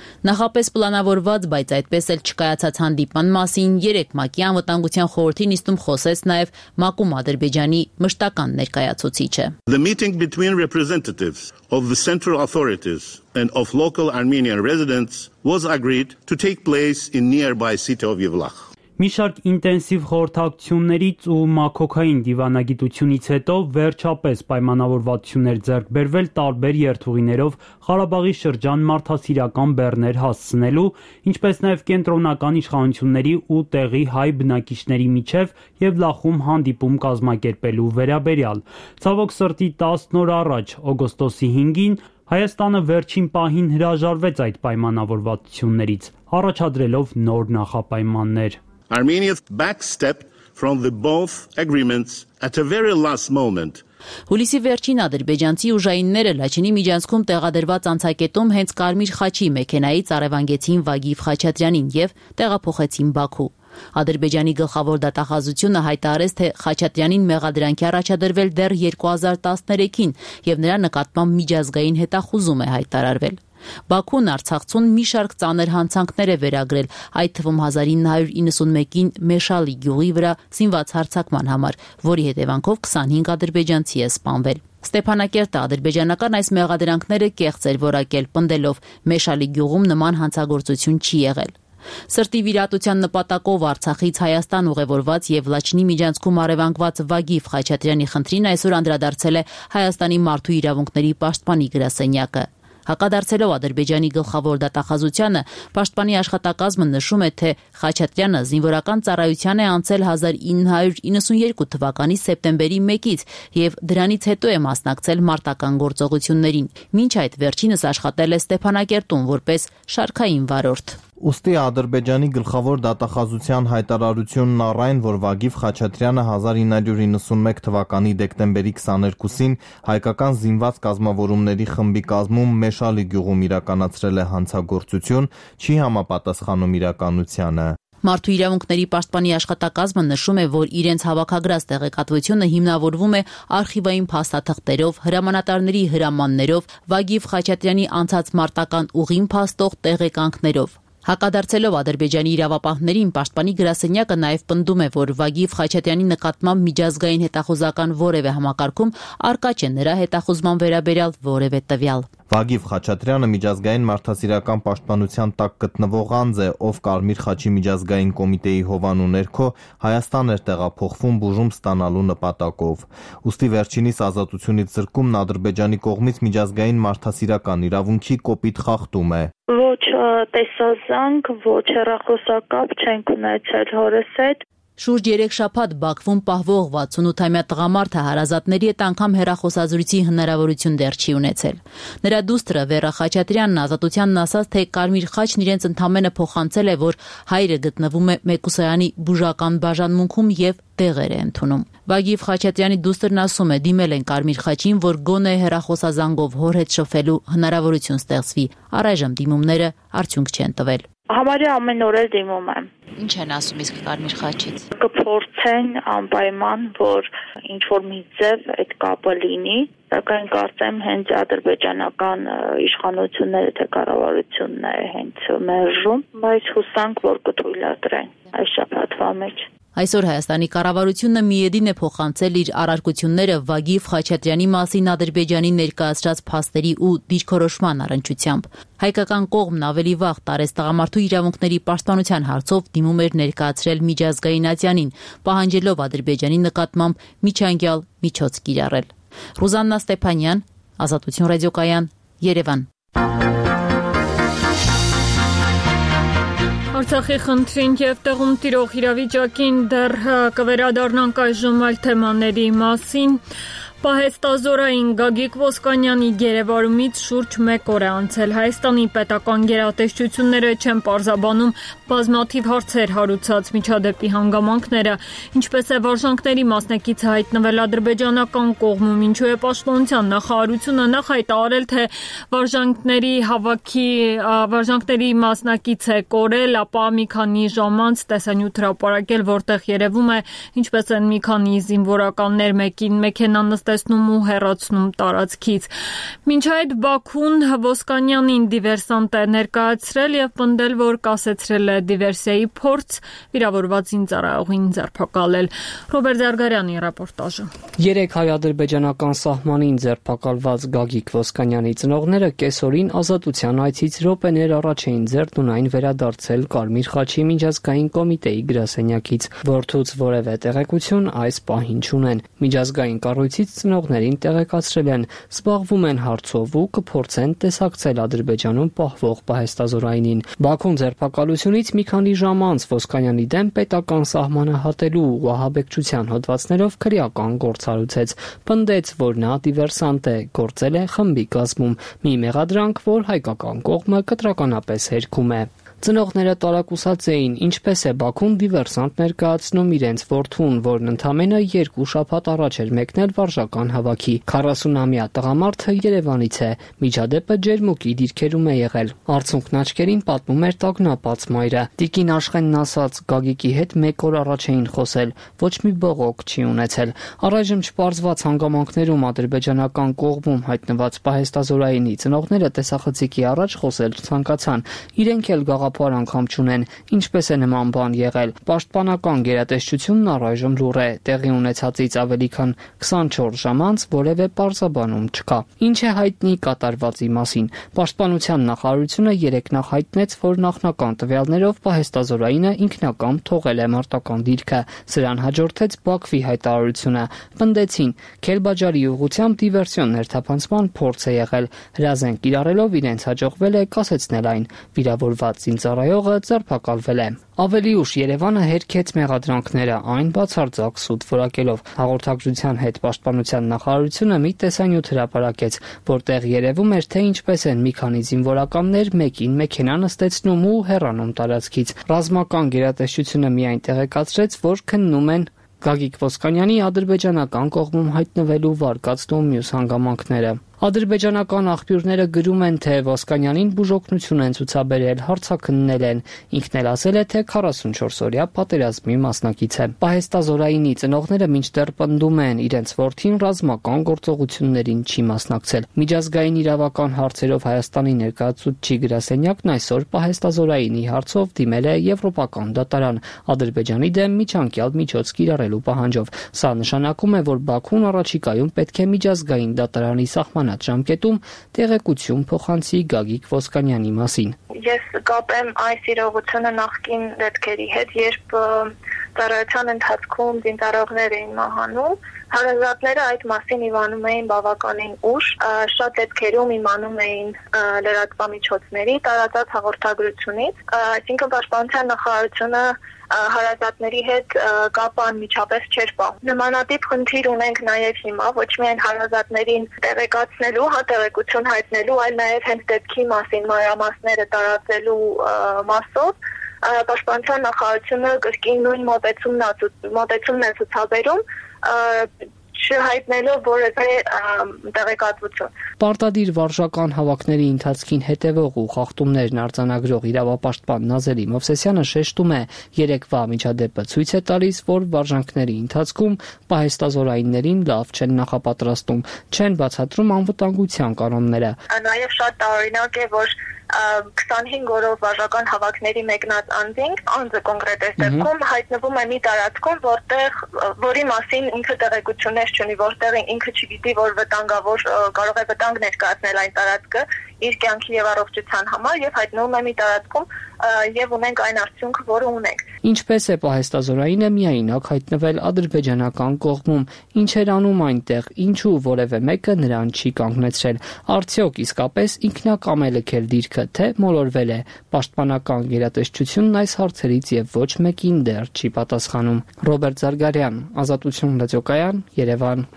Նախապես պլանավորված, բայց այդպես էլ չկայացած հանդիպման մասին երեկ ՄԱԿ-ի անվտանգության խորհրդի նիստում խոսեց նաև ՄԱԿ-ում Ադրբեջանի մշտական ներկայացուցիչը. The meeting between representatives of the central authorities and of local Armenian residents was agreed to take place in nearby city of Yevlakh. Մի շարք ինտենսիվ խորհրդակցություններից ու մաքոքային դիվանագիտությունից հետո վերջապես պայմանավորվածություններ ձեռք բերվել տարբեր երթուղիներով Ղարաբաղի շրջան մարդասիրական բեռներ հասցնելու, ինչպես նաև կենտրոնական իշխանությունների ու տեղի հայ բնակիչների միջև Եվլախում հանդիպում կազմակերպելու վերաբերյալ։ Ցավոք սրտի տասն օր առաջ, օգոստոսի հինգին, Հայաստանը վերջին պահին հրաժարվեց այդ պայմանավորվածություններից, առաջադրելով նոր նախապայմաններ։ Armenia backstepped from the both agreements at a very last moment. Հուլիսի վերջին ադրբեջանցի ուժայինները Լաչինի միջանցքում տեղադրված անցակետում հենց Կարմիր խաչի մեքենայից առևանգեցին Վագիվ Խաչատրյանին եւ տեղափոխեցին Բաքու։ Ադրբեջանի գլխավոր դատախազությունը հայտարարեց, թե Խաչատրյանին մեղադրանքի առաջադրվել դեռ երկու հազար տասներեքին եւ նրա նկատմամբ միջազգային հետախուզում է հայտարարվել։ Բաքուն Արցախցուն մի շարք ծանր հանցանքներ է վերագրել, այդ թվում հազար ինը հարյուր իննսունմեկին Մեշալի գյուղի վրա զինված հարձակման համար, որի հետևանքով քսանհինգ ադրբեջանցի է սպանվել։ Ստեփանակերտը ադրբեջանական այս մեղադրանքները կեղծ էր որակել, պնդելով Մեշալի գյուղում նման հանցագործություն չի եղել։ Սրտի վիրատության նպատակով Արցախից Հայաստան ուղևորված եւ Լաչինի միջանցքում առևանգված Վագիվ Խաչատրյանի խնդրին այսօր անդրադարձել է Հայաստանի մարդու իրավունքների պաշտպանի գրասենյակը։ Հակադարձելով Ադրբեջանի գլխավոր դատախազությանը, պաշտպանի աշխատակազմը նշում է, թե Խաչատրյանը զինվորական ծառայության է անցել հազար ինը հարյուր իննսունյերկու թվականի սեպտեմբերի մեկից եւ դրանից հետո է մասնակցել մարտական գործողություններին։ Մինչ այդ վերջինս աշխատել է Ստեփանակերտում որպես շարքային վարորդ։ Ուստի Ադրբեջանի գլխավոր դատախազության հայտարարությունն առայն, որ Վագիվ Խաչատրյանը հազար ինը հարյուր իննսունմեկ թվականի դեկտեմբերի քսաներկուսին հայկական զինված կազմավորումների խմբի կազմում Մեշալի գյուղում իրականացրել է հանցագործություն, չի համապատասխանում իրականությանը։ Մարդու իրավունքների պաշտպանի աշխատակազմը նշում է, որ իրենց հավաքագրած տեղեկատվությունը հիմնավորվում է արխիվային փաստաթղթերով, հրամանատարների հրամաններով, Վագիվ Խաչատրյանի անցած մարտական ուղին փաստող տեղեկանքներով։ Հակադարձելով Ադրբեջանի իրավապահներին, պաշտպանի գրասենյակը նաև պնդում է, որ Վագիվ Խաչատրյանի նկատմամբ միջազգային հետախուզական որևէ համակարգում առկա չէ նրա հետախուզման վերաբերյալ որևէ տվյալ։ Վագիվ Խաչատրյանը միջազգային մարդասիրական պաշտպանության տակ գտնվող անձ է, ով Կարմիր խաչի միջազգային կոմիտեի հովանու ներքո Հայաստան էր տեղափոխվում բուժում ստանալու նպատակով։ Ուստի վերջինիս ազատությունից զրկումն Ադրբեջանի կողմից միջազգային մարդասիրական իրավունքի կոպիտ խախտում է։ Ոչ տեսազանք, ոչ հեռախոսակապ չենք ունեցել հորս հետ։ Շուրջ երեք շաբաթ Բաքվում պահվող վաթսունութամյա տղամարդը հարազատների հետ անգամ հեռախոսազրույցի հնարավորություն դեռ չի ունեցել։ Նրա դուստրը Վերա Խաչատրյանն ազատությանն ասաց, թե Կարմիր խաչն իրենց ընդամենը փոխանցել է, որ հայրը գտնվում է Մեկուսայանի բուժական բաժանմունքում եւ տեղեր է ընդունում։ Վագիվ Խաչատրյանի դուստրն ասում է, դիմել են Կարմիր խաչին, որ գոնե հեռախոսազանգով հոր հետ շփվելու հնարավորություն ստեղծվի։ Առայժմ դիմումները արդյունք չեն տվել։ Համարյա ամեն օր էլ դիմում եմ։ Ինչ են ասում իսկ Կարմիր խաչից։ Կփորձեն անպայման, որ ինչ որ մի ձև այդ կապը լինի, սակայն կարծեմ հենց ադրբեջանական իշխանությունները թե կառավարությունն է հենց մերժում, բայց հուսանք, որ կթույլատրեն այս շաբաթվա մեջ։ Այսօր Հայաստանի կառավարությունը միեդին է փոխանցել իր առարկությունները Վագիվ Խաչատրյանի մասին Ադրբեջանի ներկայացրած փաստերի ու դիրքորոշման առնչությամբ։ Հայկական կողմն ավելի վաղ տարեց տղամարդու իրավունքների պաշտպանության հարցով դիմում էր ներկայացրել միջազգային ատյանին, պահանջելով Ադրբեջանի նկատմամբ միջանկյալ միջոց կիրառել։ Ռուզաննա Ստեփանյան, Ազատություն ռադիոկայան, Երևան։ Արցախի խնդրին եւ տեղում տիրող իրավիճակին դեռ կվերադառնանք այժմ այլ թեմաների մասին։ Պահեստազորային Գագիկ Ոսկանյանի գերեվարումից շուրջ մեկ օր է անցել։ Հայաստանի պետական գերատեսչությունները չեն պարզաբանում բազմաթիվ հարցեր հարուցած միջադեպի հանգամանքները, ինչպես է վարժանքների մասնակիցը հայտնվել ադրբեջանական կողմում, ինչու է պաշտպանության նախարարությունը նախ հայտարարել, թե վարժանքների հավաքի վարժանքների մասնակից է կորել, ապա մի քանի ժամ անց տեսանյութ հրապարակել, որտեղ երևում է, ինչպես են մի քանի զինվորականներ մեկին մեքենան անհանգստեցնում ու հեռացնում տարածքից։ Մինչ այդ Բաքուն Ոսկանյանին դիվերսանտ է ներկայացրել եւ պնդել, որ կասեցրել է դիվերսիայի փորձ վիրավորված զինծառայողին ձերբակալել։ Ռոբերտ Զարգարյանի ռեպորտաժը։ Երեք հայ-ադրբեջանական սահմանին ձերբակալված Գագիկ Ոսկանյանի ծնողները կեսօրին ազատության այցից րոպեներ առաջ էին ձեռնունայն վերադարձել Կարմիր խաչի միջազգային կոմիտեի գրասենյակից։ Որդուց որևէ տեղեկություն այս պահին չունեն։ Միջազգային կառույցից ծնողներին տեղեկացրել են, զբաղվում են հարցով ու կփորձեն տեսակցել Ադրբեջանում պահվող պահեստազորայինին։ Բաքուն ձերբակալությունից մի քանի ժամ անց Ոսկանյանի դեմ պետական սահմանը հատելու ու ահաբեկչության հոդվածներով քրեական գործ հարուցեց։ Պնդեց, որ նա դիվերսանտ է, գործել է խմբի կազմում, մի մեղադրանք, որ հայկական կողմը կտրականապես հերքում է։ Ծնողները տարակուսած էին, ինչպես է Բաքուն դիվերսանտ ներկայացնում իրենց որդուն, որն ընդամենը երկու շաբաթ առաջ էր մեկնել վարժական հավաքի։ քառասունամյա տղամարդը Երևանից է, միջադեպը ջերմուկի դիրքերում է եղել։ Արցունքն աչքերին պատմում էր տագնապած մայրը։ Տիկին Աշխենն ասաց, Գագիկի հետ մեկ օր առաջ էին խոսել, ոչ մի բողոք չի ունեցել։ Առայժմ չպարզված հանգամանքներում ադրբեջանական կողմում հայտնված պահեստազորայինի ծնողները տեսախցիկի առաջ խոսել ցանկացան։ Իրենք էլ գաղափար անգամ չունեն, ինչպես է նման բան եղել։ Պաշտպանական գերատեսչությունն առայժմ լուռ է, տեղի ունեցածից ավելի քան քսանչորս ժամ անց որևէ պարզաբանում չկա։ Ինչ է հայտնի կատարվածի մասին։ Պաշտպանության նախարարությունը երեկ նախ հայտնեց, որ նախնական տվյալներով պահեստազորայինը ինքնակամ թողել է մարտական դիրքը։ Սրան հաջորդեց Բաքվի հայտարարությունը։ Պնդեցին, Քելբաջարի ուղղությամբ դիվերսիոն ներթափանցման փորձ է եղել։ Հրազեն կիրառելով իրենց հաջողվել է կասեցնել այն։ Վիրավորված զինծառայողը ձերբակալվել է։ Ավելի ուշ Երևանը հերքեց մեղադրանքները, այն բացարձակ սուտ որակելով։ Հաղորդակցության հետ պաշտպանության նախարարությունը մի տեսանյութ հրապարակեց, որտեղ երևում էր, թե ինչպես են մի քանի զինվորականներ մեկին մեքենա նստեցնում ու հեռանում տարածքից։ Ռազմական գերատեսչությունը միայն տեղեկացրեց, որ քննում են Գագիկ Ոսկանյանի ադրբեջանական կողմում հայտնվելու վարկածն ու մյուս հանգամանքները։ Ադրբեջանական աղբյուրները գրում են, թե Ոսկանյանին բուժօգնություն են ցուցաբերել, հարցաքննել են։ Ինքն էլ ասել է, թե քառասունչորս օրյա պատերազմի մասնակից է։ Պահեստազորայինի ծնողները մինչդեռ պնդում են, իրենց որդին ռազմական գործողություններին չի մասնակցել։ Միջազգային իրավական հարցերով Հայաստանի ներկայացուցիչ գրասենյակն այսօր պահեստազորայինի հարցով դիմել է Եվրոպական դատարան Ադրբեջանի դեմ միջանկյալ միջոց կիրառելու պահանջով։ Սա նշանակում է, որ Բաքուն առաջիկայում պետք է միջազգային դատարանի սահման ժամկետում տեղեկություն փոխանցի Գագիկ Ոսկանյանի մասին։ Ես կապեմ այս իրողությունը նախկին դեպքերի հետ, երբ ծառայության ընթացքում զինծառայողներ էին մահանում, հարազատները այդ մասին իմանում էին բավականին ուշ, շատ դեպքերում իմանում էին լրատվամիջոցների տարածած հաղորդագրությունից, այսինքն պաշտպանության նախարարությունը հարազատների հետ կապը անմիջապես չէր պահում։ Նմանատիպ խնդիր ունենք նաև հիմա, ոչ միայն հարազատներին տեղեկացնելու, հա տեղեկություն հայտնելու, այլ նաև հենց դեպքի մասին մանրամասները տարածելու մասով պաշտպանության նախարարությունը կրկին նույն մոտեցումն է ցուցաբերում, չհայտնելով որևէ տեղեկատվություն։ Պարտադիր վարժական հավաքների ընթացքին հետևող ու խախտումներն արձանագրող իրավապաշտպան Նազելի Մովսեսյանը շեշտում է, երեկվա միջադեպը ցույց է տալիս, որ վարժանքների ընթացքում պահեստազորայիններին լավ չեն նախապատրաստում, չեն բացատրում անվտանգության կանոնները։ Նաև շատ տարօրինակ է, որ քսանհինգ օրով վարժական հավաքների մեկնած անձինք, անձը կոնկրետ այս դեպքում հայտնվում է մի տարածքում, որտեղ որի մասին ինքը տեղեկություններ չունի, որտեղ ինքը չգիտի, որ վտանգավոր կարող է վտանգ ներկայացնել այն տարածքը իր կյանքի եւ առողջության համար եւ հայտնվում է մի տարածքում եւ ունենք այն արդյունքը, որը ունենք։ Ինչպես է պահեստազորայինը միայնակ հայտնվել ադրբեջանական կողմում, ինչ էր անում այնտեղ, ինչու որևէ մեկը նրան չի կանգնեցրել։ Արդյոք իսկապես ինքնակամ է լքել դիրքը, թե մոլորվել է։ Պաշտպանական գերատեսչությունն այս հարցերից եւ ոչ մեկին դեռ չի պատասխանում։ Ռոբերտ Զարգարյան, Ազատություն ռադիոկայան, Երևան։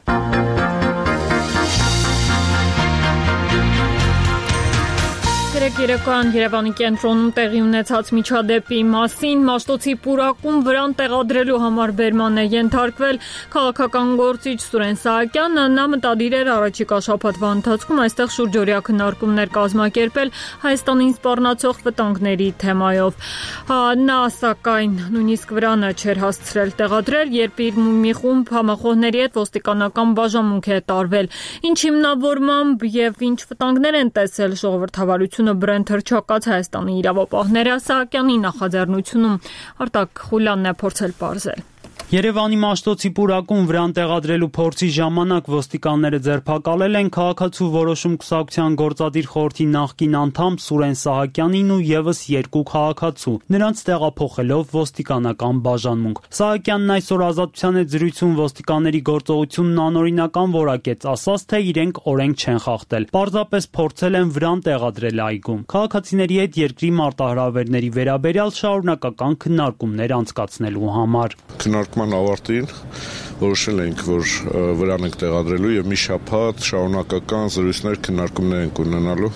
երեկոյան Երևանի կենտրոնում տեղի ունեցած միջադեպի մասին Մաշտոցի պուրակում վրան տեղադրելու համար բերման է ենթարկվել քաղաքական գործիչ Սուրեն Սահակյանը։ Նա մտադիր էր առաջիկա շաբաթվա ընթացքում այստեղ շուրջօրյա քննարկումներ կազմակերպել Հայաստանին սպառնացող վտանգների թեմայով։ Նա սակայն նույնիսկ վրանը չէր հասցրել տեղադրել, երբ իր մի խումբ համախոհների հետ ոստիկանական բաժանմունք է տարվել։ Ինչ հիմնավորմամբ եւ ինչ վտանգներ են տեսել ժողովրդավարությունը Բրենթ հռչակած Հայաստանի իրավապահները Սահակյանի նախաձեռնությունում Արտակ Խուլյանն է փորձել պարզել։ Երևանի Մաշտոցի պուրակում վրան տեղադրելու փորձի ժամանակ ոստիկանները ձերբակալել են քաղաքացու որոշում կուսակցության գործադիր խորհրդի նախկին անդամ Սուրեն Սահակյանին ու եւս երկու քաղաքացու, նրանց տեղափոխելով ոստիկանական բաժանմունք։ Սահակյանն այսօր Ազատության հետ զրույցում ոստիկանների գործողությունն անօրինական որակեց, ասաց, թե իրենք օրենք չեն խախտել։ Պարզապես փորձել են վրան տեղադրել այգում։ Քաղաքացիների հետ երկրի մարտահրավերների վերաբերյալ շարունակական քննարկումներ անցկացնելու համար։ Քննարկման ավարտին որոշել ենք, որ վրան ենք տեղադրելու եւ մի շաբաթ շարունակական զրույցներ, քննարկումներ ենք ունենալու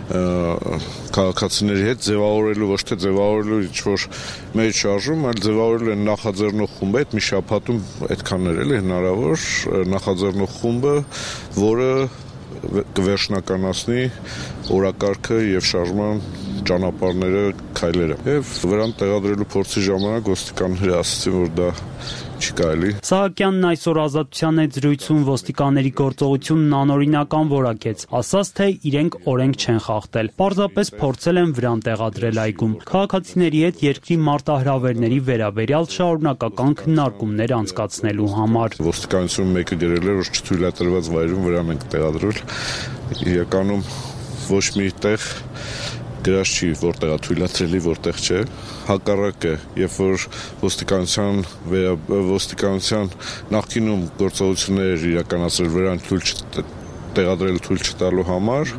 քաղաքացիների հետ, ձևավորելու, ոչ թե ձևավորելու ինչ-որ մեր շարժում, այլ ձևավորելու են նախաձեռնող խումբը, այդ մի շաբաթում այդքաններ էլի հնարավոր նախաձեռնող խումբը, որը կվերջնականացնի օրակարգը եւ շարժման ճանապարհները, քայլերը։ Եվ վրան տեղադրելու փորձի ժամանակ ոստիկանները ասացին, որ դա չի կարելի։ Սահակյանն այսօր Ազատության հետ զրույցում ոստիկանների գործողությունն անօրինական որակեց, ասաց, թե իրենք օրենք չեն խախտել։ Պարզապես փորձել են վրան տեղադրել այգում։ Քաղաքացիների հետ երկրի մարտահրավերների վերաբերյալ շարունակական քննարկումներ անցկացնելու համար։ Ոստիկանությունը մեկը գրել է, որ չթույլատրված վայրում վրան ենք տեղադրել։ Իրականում ոչ մի տեղ գրած չի, որտեղ է թույլատրելի, որտեղ չէ։ Հակառակը, երբ որ ոստիկանության ոստիկանության նախկինում գործողություններ իրականացրել վրան թույլ տեղադրել թույլ չտալու համար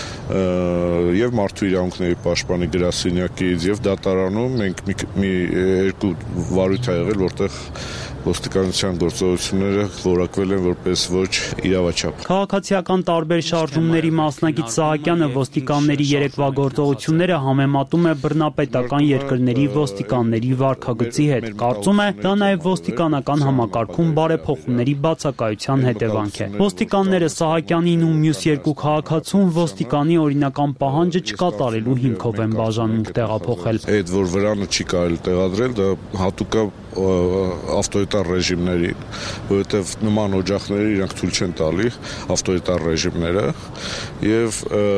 եւ մարդու իրավունքների պաշտպանի գրասենյակից եւ դատարանում մենք մի երկու վարույթ ա եղել, որտեղ ոստիկանության գործողությունները որակվել են որպես ոչ իրավաչափ։ Քաղաքացիական տարբեր շարժումների մասնակից Սահակյանը ոստիկանների երեկվա գործողությունները համեմատում է բռնապետական երկրների ոստիկանների վարքագծի հետ։ Կարծում է, դա նաև ոստիկանական համակարգում բարեփոխումների բացակայության հետևանք է։ Ոստիկանները Սահակյանին ու մյուս երկու քաղաքացուն ոստիկանի օրինական պահանջը չկատարելու հիմքով են բաժանմունք տեղափոխել։ Այդ որ վրանը չի կարելի տեղադրել, դա հատուկ է ավտորիտար ռեժիմներին, որովհետև նման օջախները իրանք թույլ չեն տալի ավտորիտար ռեժիմները եւ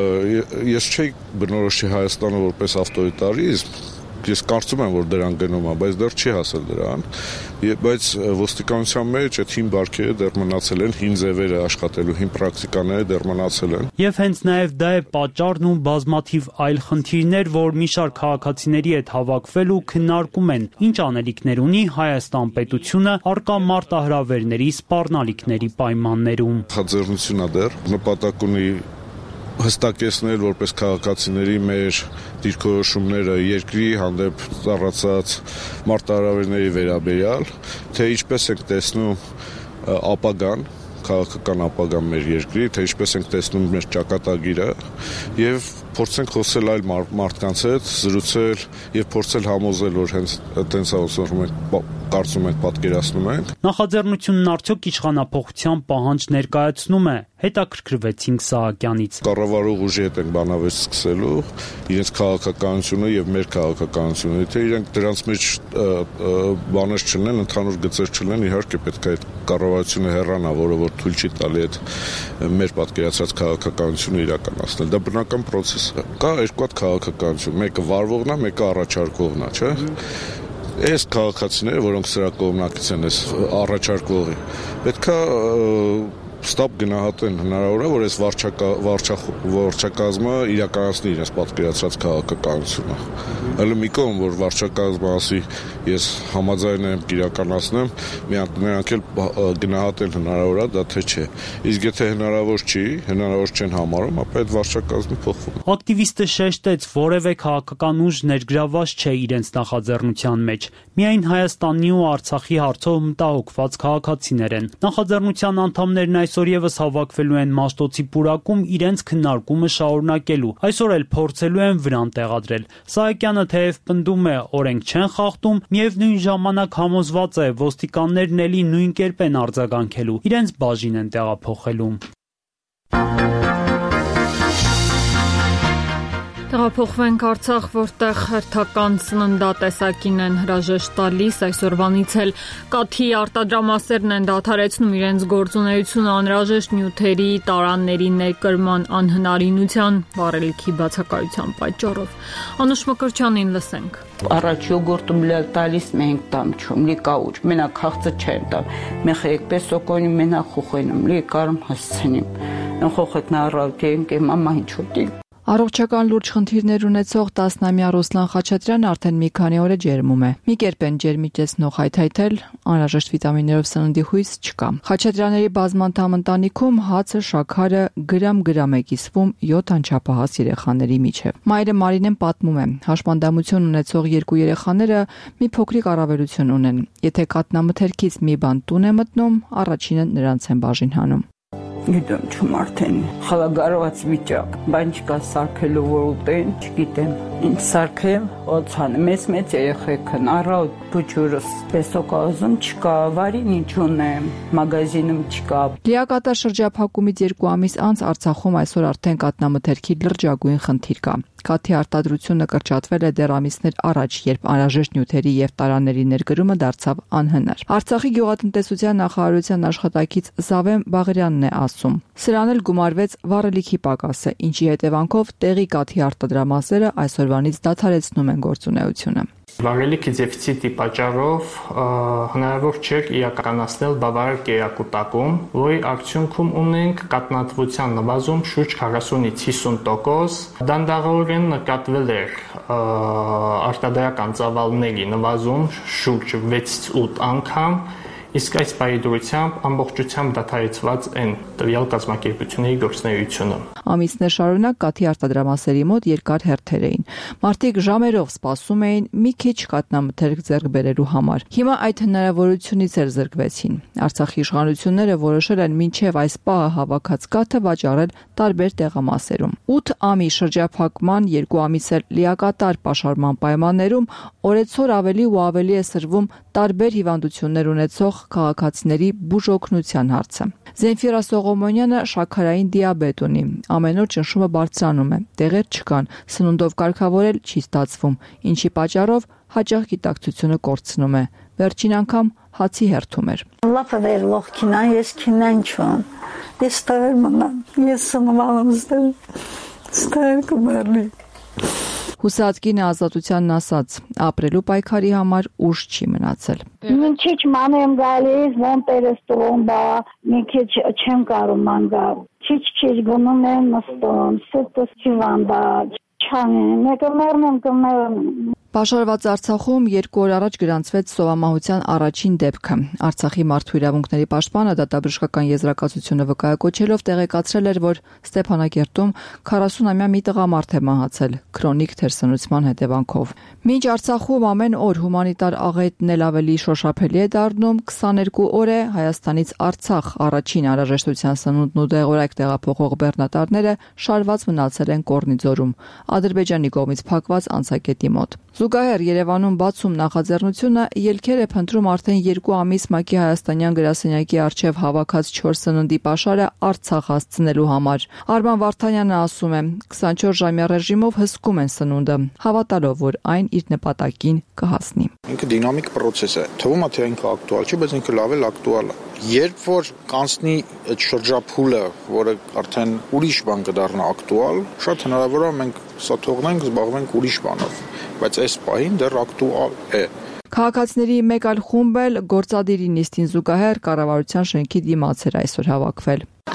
ես չէի բնորոշի Հայաստանը որպես ավտորիտարիզմ, ես կարծում եմ, որ դրան գնում է, բայց դեռ չի հասել դրան, բայց ոստիկանության մեջ այդ հին բարքերը դեռ մնացել են, հին ձևերը աշխատելու, հին պրակտիկաները դեռ մնացել են։ Եվ հենց նաև դա է պատճառն ու բազմաթիվ այլ խնդիրներ, որ մի շարք քաղաքացիների հետ հավաքվել ու քննարկում են, ինչ անելիքներ ունի Հայաստան պետությունը առկա մարտահրավերների սպառնալիքների պայմաններում։ Նախաձեռնությունն է դեռ նպատակ ունի հստակեցնել որպես քաղաքացիների մեր դիրքորոշումները երկրի հանդեպ ծառացած մարտահրավերների վերաբերյալ, թե ինչպես ենք տեսնում ապագան, քաղաքական ապագան մեր երկրի, թե ինչպես ենք տեսնում մեր ճակատագիրը եւ փորձենք խոսել այլ մարդկանց հետ, զրուցել եւ փորձել համոզել, որ հենց այդպես ոնց մենք կարծում ենք, պատկերացնում ենք։ Նախաձեռնությունն արդյոք իշխանապողության պահանջ ներկայացնում է, հետաքրքրվեցինք Սահակյանից։ Կառավարող ուժի հետ ենք բանավեճ սկսելու, իրենց քաղաքականությունը եւ մեր քաղաքականությունը, թե իրենք դրանց մեջ բաներ չունեն, ընդհանուր գծեր չունեն, իհարկե պետք է այդ կառավարությունը հեռանա, որը որ թույլ չի տալի այդ մեր պատկերացած քաղաքականությունը իրականացնել։ Դա բնական process է։ Կա երկու հատ քաղաքականություն, մեկը վարվողն է, մեկը առաջարկողն է, չէ՞։ Այս քաղաքացիները, որոնք սրա կողմնակից են այս առաջարկողի, պետքա ստապ գնահատեն հնարավոր է, որ այս վարչակազմը իրականացնի իրենց պատկերացրած քաղաքականությունը։ Հələ մի կողմ, որ վարչակազմը ասի, ես համաձայն եմ իրականացնեմ, նրանք էլ գնահատեն հնարավոր է, դա թե չէ։ Իսկ եթե հնարավոր չի, հնարավոր չեն համարում, ապա այդ վարչակազմը փոխվում է։ Ակտիվիստը շեշտեց, որևէ քաղաքական ուժ ներգրավված չէ իրենց նախաձեռնության մեջ։ Միայն Հայաստանի ու Արցախի հարցով մտահոգված քաղաքացիներ են։ Նախաձեռնության անդամներն այս այսօր եւս հավաքվելու են Մաշտոցի պուրակում իրենց քննարկումը շարունակելու։ Այսօր էլ փորձելու են վրան տեղադրել։ Սահակյանը թեև պնդում է, օրենք չեն խախտում, միևնույն ժամանակ համոզված է, ոստիկաններն էլի նույն կերպ են արձագանքելու, իրենց բաժին են տեղափոխելու։ Տեղափոխվենք Արցախ, որտեղ հերթական սննդատեսակին են հրաժեշտ տալիս, այսօրվանից էլ կաթի արտադրամասերն են դադարեցնում իրենց գործունեությունը անհրաժեշտ նյութերի, տարանների ներկրման անհնարինության, վառելիքի բացակայության պատճառով։ Անուշ Մկրտչյանին լսենք։ Առաջ յոգուրտում լել տալիս մենք տամ չում, լի կաուչ, մենակ խաղցը չեմ տամ, մեխ եկպես սոկոնի մենակ խուխենում, լի կարում հասցնիմ, են խոխետ նարավտ եմ կեմ ամա հինչոտի։ Առողջական լուրջ խնդիրներ ունեցող տասնամյա Ռուսլան Խաչատրյանն արդեն մի քանի օր է ջերմում է։ Մի կերպ են ջերմիջեցնող հայթայթել, անհրաժեշտ վիտամիններով սննդի հույս չկա։ Խաչատրյանների բազմանդամ ընտանիքում հացը, շաքարը գրամ-գրամ է կիսվում յոթ անչափահաս երեխաների միջև։ Մայրը Մարինեն պատմում է, հաշմանդամություն ունեցող երկու երեխաները մի փոքրիկ առավելություն ունեն։ Եթե կատնամթերքից մի բան տուն է մտնում, առաջինը նրանց են բաժին հանում։ Գիտեմ չում արդեն խալագարված վիճակ, բան չկա սարքելու որ ուտեն, չգիտեմ, ինչ սարքեմ, օծան, մեծ մեծ երեխեքն, առավոտ փուչուրս, պեսոկա ուզում չկա, վարին ինչ ունեմ, մագազինում չկա։ Լիակատար շրջափակումից երկու ամիս անց Արցախում այսօր արդեն կատնամթերքի լրջագույն խնդիր կա։ Կաթի արտադրությունը կրճատվել է դեռ ամիսներ առաջ, երբ անհրաժեշտ նյութերի եւ տարաների ներկրումը դարձավ անհնար։ Արցախի գյուղատնտեսության նախարարության աշխատակից Զավեն Բաղարյանն է ասում. Սրան էլ գումարվեց վառելիքի պակասը, ինչի հետևանքով տեղի կաթի արտադրամասերը այսօրվանից դադարեցնում են գործունեությունը։ Վառելիքի դեֆիցիտի պատճառով հնարավոր չէր իրականացնել բավարար կերակուտակում, որի արդյունքում ունենք կատնատվության նվազում շուրջ քառասունից հիսուն տոկոս, դանդաղորեն նկատվել էր արտադրական ծավալների նվազում շուրջ վեցից ութ անգամ, իսկ այս բարեդրությամբ ամբողջությամբ դադարեցված են տվյալ կազմակերպությունների գործունեությունը։ Ամիսներ շարունակ կաթի արտադրամասերի մոտ երկար հերթեր էին։ Մարդիկ ժամերով սպասում էին մի քիչ կատնամթերք ձեռք բերելու համար։ Հիմա այդ հնարավորությունից էլ զրկվեցին։ Արցախի իշխանությունները որոշել են մինչև այս պահը հավաքած կաթը վաճառել տարբեր տեղամասերում։ ութ ամի շրջափակման, երկու ամիս էլ լիակատար պաշարման պայմաններում օրեցօր ավելի ու ավելի է սրվում տարբեր հիվանդություններ ունեցող քաղաքացիների բուժօգնության հարցը։ Զենֆիրա Սողոմոնյանը շաքարային դիաբետ ունի։ Ամեն օր ճնշումը բարձրանում է, տեղեր չկան, սնունդով կարգավորել չի ստացվում, ինչի պատճառով հաճախ գիտակցությունը կորցնում է։ Վերջին անգամ հացի հերթում էր։ Լավ է լող քինան, ես քինան չեմ։ Ես ստեղ մնամ, ես սնվում եմ, ստեղ կմեռնի։ Հուսածքին ազատությանն ասաց, ապրելու պայքարի համար ուժ չի մնացել։ Մի քիչ ման եմ գալիս, ոնտերս տոն բա, մի քիչ չեմ կարող մանգալ։ Քիչ-քիչ գնում եմ նստում, սրտս հիվանդ է, չան եմ, մեկը մեռնեմ, կմեռնեմ։ Պաշարված Արցախում երկու օր առաջ գրանցվեց սովամահության առաջին դեպքը։ Արցախի մարդու իրավունքների պաշտպանը դատաբժշկական եզրակացությունը վկայակոչելով տեղեկացրել էր, որ Ստեփանակերտում քառասունամյա մի տղամարդ է մահացել քրոնիկ թերսնուցման հետևանքով։ Մինչ Արցախում ամեն օր հումանիտար աղետն էլ ավելի շոշափելի է դառնում, քսաներկու օր է Հայաստանից Արցախ առաջին անհրաժեշտության սնունդն ու դեղորայք տեղափոխող բեռնատարները շարված մնացել են Կորնիձորում, Ադրբեջանի կողմից փակված անցակետի մոտ։ Զուգահեռ Երևանում բացում նախաձեռնությունը ելքեր է փնտրում արդեն երկու ամիս ՄԱԿ-ի հայաստանյան գրասենյակի առջև հավաքած չոր սննդի պաշարը Արցախ հասցնելու համար։ Արման Վարդանյանը ասում է, քսանչորս ժամյա ռեժիմով հսկում են սնունդը, հավատալով, որ այն իր նպատակին կհասնի։ Ինքը դինամիկ process է։ Թվում է թե ինքը ակտուալ չի, բայց ինքը լավ էլ ակտուալ է։ Երբ որ կանցնի այդ շրջափուլը, որը արդեն ուրիշ բան կդառնա ակտուալ, շատ հնարավոր է մենք սա թողնենք, զբաղվենք ուրիշ բանով, բայց այս պահին դեռ ակտուալ է։ Քաղաքացիների մեկ այլ խումբ էլ գործադիրի նիստին զուգահեռ կառավարության շենքի դիմաց էր այսօր հավաքվել։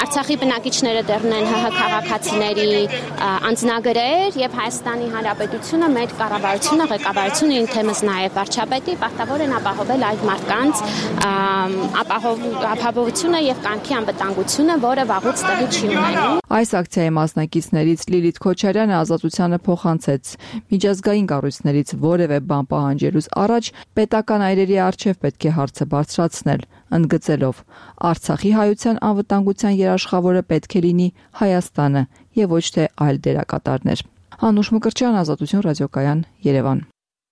Արցախի բնակիչները դեռ ունեն ՀՀ քաղաքացիների անձնագրեր եւ Հայաստանի Հանրապետությունը մեր կառավարությունը ղեկավարությունը ինքնեմս նաեւ վարչապետի պարտավոր են ապահովել այդ մարդկանց ապահովությունը եւ կյանքի անվտանգությունը, որը վաղուց տեղի չի ունենում։ Այս ակցիայի մասնակիցներից Լիլիթ Քոչարյանը ազատությանը փոխանցեց. միջազգային կառույցներից որևէ բան պահանջելուց առաջ պետական այրերի առջև պետք է հարցը բարձրացնել, ընդգծելով. Արցախի հայության անվտանգության երաշխավորը պետք է լինի Հայաստանը եւ ոչ թե այլ դերակատարներ։ Անուշ Մկրտչյան, Ազատություն ռադիոկայան, Երևան։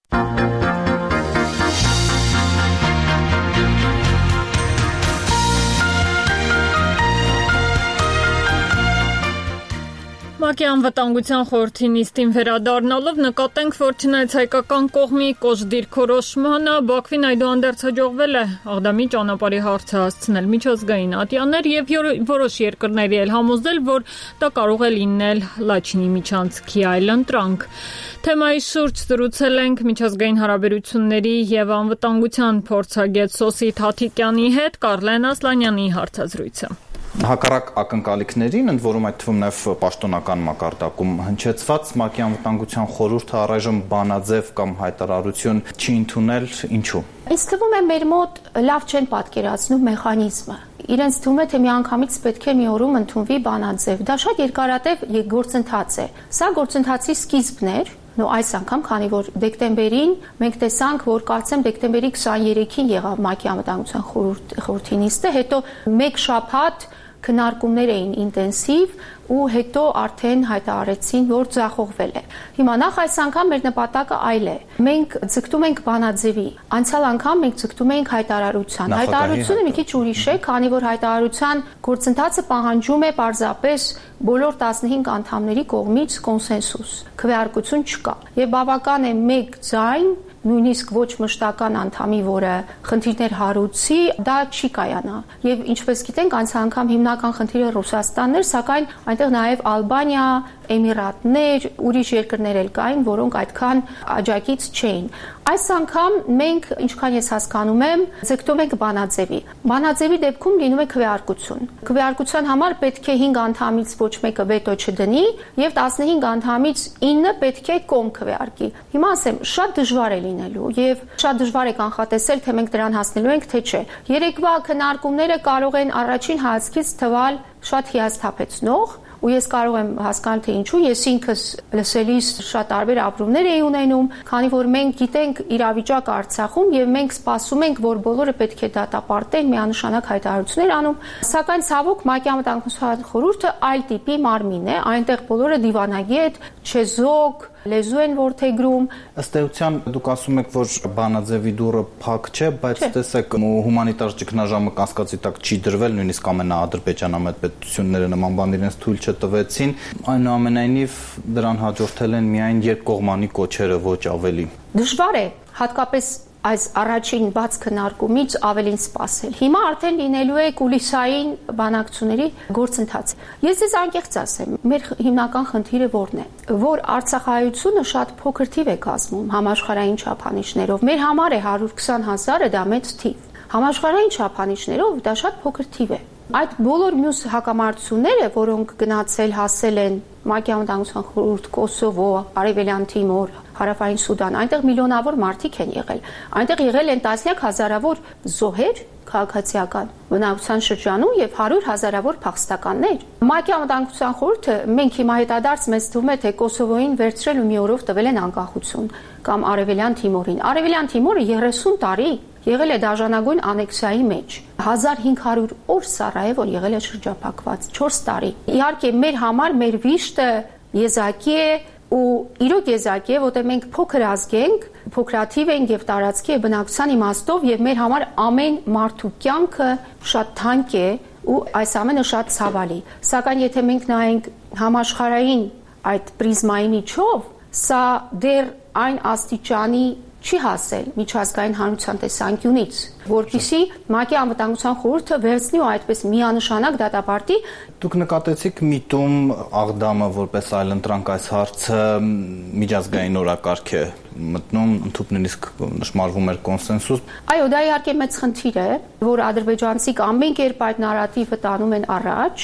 ՄԱԿ-ի անվտանգության խորհրդի նիստին վերադառնալով նկատենք, որ չնայած հայկական կողմի կոշտ դիրքորոշմանը, Բաքվին այդուհանդերձ հաջողվել է Աղդամի ճանապարհի հարցը հասցնել միջազգային ատյաններ եւ որոշ երկրների էլ համոզել, որ դա կարող է լինել Լաչինի միջանցքի այլընտրանք։ Թեմայի շուրջ զրուցել ենք միջազգային հարաբերությունների եւ անվտանգության փորձագետ Սոսի Թաթիկյանի հետ, Կարլեն Ասլանյանի հարցազրույցը։ Հակառակ ակնկալիքներին, ընդ որում այդ թվում նաև պաշտոնական մակարդակում հնչեցված ՄԱԿ-ի անվտանգության խորհուրդը առայժմ բանաձև կամ հայտարարություն չի ընդունել, ինչու։ Ինձ թվում է մեր մոտ լավ չեն պատկերացնում մեխանիզմը։ Իրենց թվում է, թե միանգամից պետք է մի օրում ընդունվի բանաձև։ Դա շատ երկարատև գործընթաց է։ Սա գործընթացի սկիզբն էր։ Նո այս անգամ, քանի որ դեկտեմբերին մենք տեսանք, որ կարծեմ դեկտեմբերի քսաներեքին եղավ ՄԱԿ-ի անվտանգության խորհրդի նիստը, հետո մեկ շաբաթ քննարկումներ էին ինտենսիվ ու հետո արդեն հայտարարեցին, որ ձախողվել է։ Հիմա նախ այս անգամ մեր նպատակը այլ է։ Մենք ձգտում ենք բանաձևի։ Անցյալ անգամ մենք ձգտում էինք հայտարարության։ Հայտարարությունը մի քիչ ուրիշ է, քանի որ հայտարարության գործընթացը պահանջում է պարզապես բոլոր տասնհինգ անդամների կողմից կոնսենսուս։ Քվեարկություն չկա։ Եվ բավական է մեկ ձայն, նույնիսկ ոչ մշտական անդամի, որը խնդիրներ հարուցի, դա չի կայանա։ Եվ ինչպես գիտենք, անցյալ անգամ հիմնական խնդիրը Ռուսաստանն էր, սակայն այնտեղ նաև Ալբանիա, Էմիրատներ, ուրիշ երկրներ էլ կային, որոնք այդքան աջակից չէին։ Այս անգամ մենք, ինչքան ես հասկանում եմ, ձգտում ենք բանաձևի։ Բանաձևի դեպքում լինում է քվեարկություն։ Քվեարկության համար պետք է հինգ անդամից ոչ մեկը վետո չդնի եւ տասնհինգ անդամից ինը պետք է կողմ քվեարկի։ Հիմա ասեմ, շատ դժվար է լինելու եւ շատ դժվար է կանխատեսել, թե մենք դրան հասնելու ենք, թե չէ։ Երեկվա քննարկումները կարող են առաջին հայացքից թվալ շատ հիասթափեցնող, ու ես կարող եմ հասկանալ, թե ինչու, ես ինքս լսելիս շատ տարբեր ապրումներ էի ունենում, քանի որ մենք գիտենք իրավիճակը Արցախում եւ մենք սպասում ենք, որ բոլորը պետք է դատապարտեն, միանշանակ հայտարարություններ անում, սակայն ցավոք ՄԱԿ-ի անվտանգության խորհուրդը այլ տիպի մարմին է, այնտեղ բոլորը դիվանագետ, չեզոք, լեզու են ворթեգրում։ Ըստ էության դուք ասում եք, որ բանաձևի դուռը փակ չէ, բայց տեսեք հումանիտար ճգնաժամը կասկածի տակ չի դրվել, նույնիսկ ամենաադրբեջանամետ պետությունները նման բան իրենց թույլ չտվեցին, այնուամենայնիվ դրան հաջորդել են միայն երկկողմանի կոչերը, ոչ ավելի։ Դժվար է, հատկապես այս առաջին բաց քննարկումից ավելին սպասել։ Հիմա արդեն լինելու է կուլիսային բանակցությունների գործընթաց։ Ես ձեզ անկեղծ ասեմ, մեր հիմնական խնդիրը որն է, որ արցախայությունը շատ փոքր թիվ է կազմում համաշխարհային չափանիշներով։ Մեր համար է հարյուր քսան հազարը դա մեծ թիվ։ Համաշխարհային չափանիշներով դա շատ փոքր թիվ է։ Այդ բոլոր մյուս հակամարտությունները, որոնք գնացել հասել են ՄԱԿ-ի անվտանգության խորհուրդ, Կոսովո, Արևելյան Թիմոր, Հարավային Սուդան, այնտեղ միլիոնավոր մարդիկ են եղել։ Այնտեղ եղել են տասնյակ հազարավոր զոհեր քաղաքացիական բնակության շրջանում եւ հարյուր հազարավոր փախստականներ։ ՄԱԿ-ի անվտանգության խորհուրդը մենք հիմա հետադարձ մեզ թվում է, թե Կոսովոյին վերցրել ու մի օրով տվել են անկախություն կամ Արևելյան Թիմորին։ Արևելյան Թիմորը երեսուն տարի եղել է դաժանագույն անեքսիայի մեջ։ հազար հինգ հարյուր օր Սարայևոն եղել է շրջափակված, չորս տարի։ Իհարկե մեր համար մեր վիշտը եզակի է ու իրոք եզակի է, որտեղ մենք փոքր ազգ ենք, փոքրաթիվ ենք եւ տարածքի է բնակության իմաստով եւ մեր համար ամեն մարդու կյանքը շատ թանկ է ու այս ամենը շատ ցավալի։ Սակայն եթե մենք նայենք համաշխարհային այդ պրիզմայի միջով, սա դեռ այն աստիճանի չի հասել միջազգային հանրության տեսանկյունից, որպեսզի ՄԱԿ-ի անվտանգության խորհուրդը վերցնի ու այդպես միանշանակ դատապարտի։ Դուք նկատեցիք միտում Աղդամը որպես այլընտրանք այս հարցը միջազգային օրակարգ է մտնում, ընդհանուր նույնիսկ նշмарվում էր կոնսենսուս։ Այո, դա իհարկե մեծ խնդիր է, որ ադրբեջանցիք ամեն կերպ այդ նարատիվը տանում են առաջ։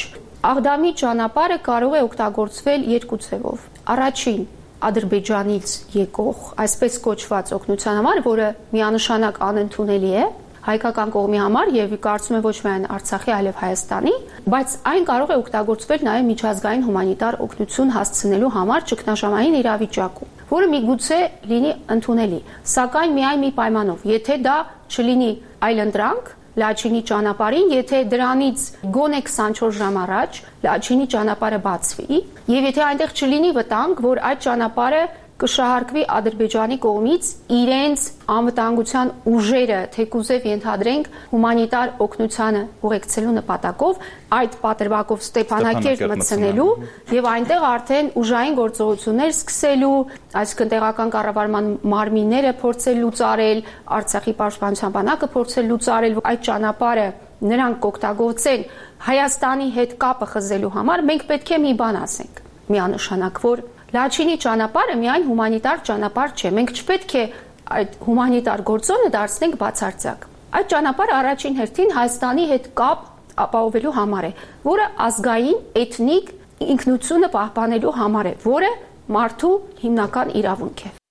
Աղդամի ճանապարհը կարող է օգտագործվել երկու ձևով։ Առաջին Ադրբեջանից եկող այսպես կոչված օգնության համար, որը միանշանակ անընդունելի է հայկական կողմի համար եւ կարծում եմ ոչ միայն Արցախի, այլև Հայաստանի, բայց այն կարող է օգտագործվել նաեւ միջազգային հումանիտար օգնություն հասցնելու համար ճգնաժամային իրավիճակում, որը միգուցե լինի ընդունելի, սակայն միայն մի պայմանով, եթե դա չլինի այլընտրանք Լաչինի ճանապարհին, եթե դրանից գոնե քսանչորս ժամ առաջ Լաչինի ճանապարհը բացվի, եւ եթե այնտեղ չլինի վտանգ, որ այդ ճանապարհը կշահարկվի Ադրբեջանի կողմից իրենց անվտանգության ուժերը, թեկուզև ենթադրենք հումանիտար օգնությանը ուղեկցելու նպատակով, այդ պատրվակով Ստեփանակերտ մտցնելու եւ այնտեղ արդեն ուժային գործողություններ սկսելու, այսինքն տեղական կառավարման մարմինները փորձել լուծարել, Արցախի պաշտպանության բանակը փորձել լուծարել, այդ ճանապարհը նրանք կօգտագործեն Հայաստանի հետ կապը խզելու համար, մենք պետք է մի բան ասենք, միանշանակ, որ Լաչինի ճանապարհը միայն հումանիտար ճանապարհ չէ։ Մենք չպետք է այդ հումանիտար գործոնը դարձնենք բացարձակ։ Այդ ճանապարհը առաջին հերթին Հայաստանի հետ կապ ապահովելու համար է, որը ազգային, էթնիկ ինքնությունը պահպանելու համար է, որը մարդու հիմնական իրավունք է։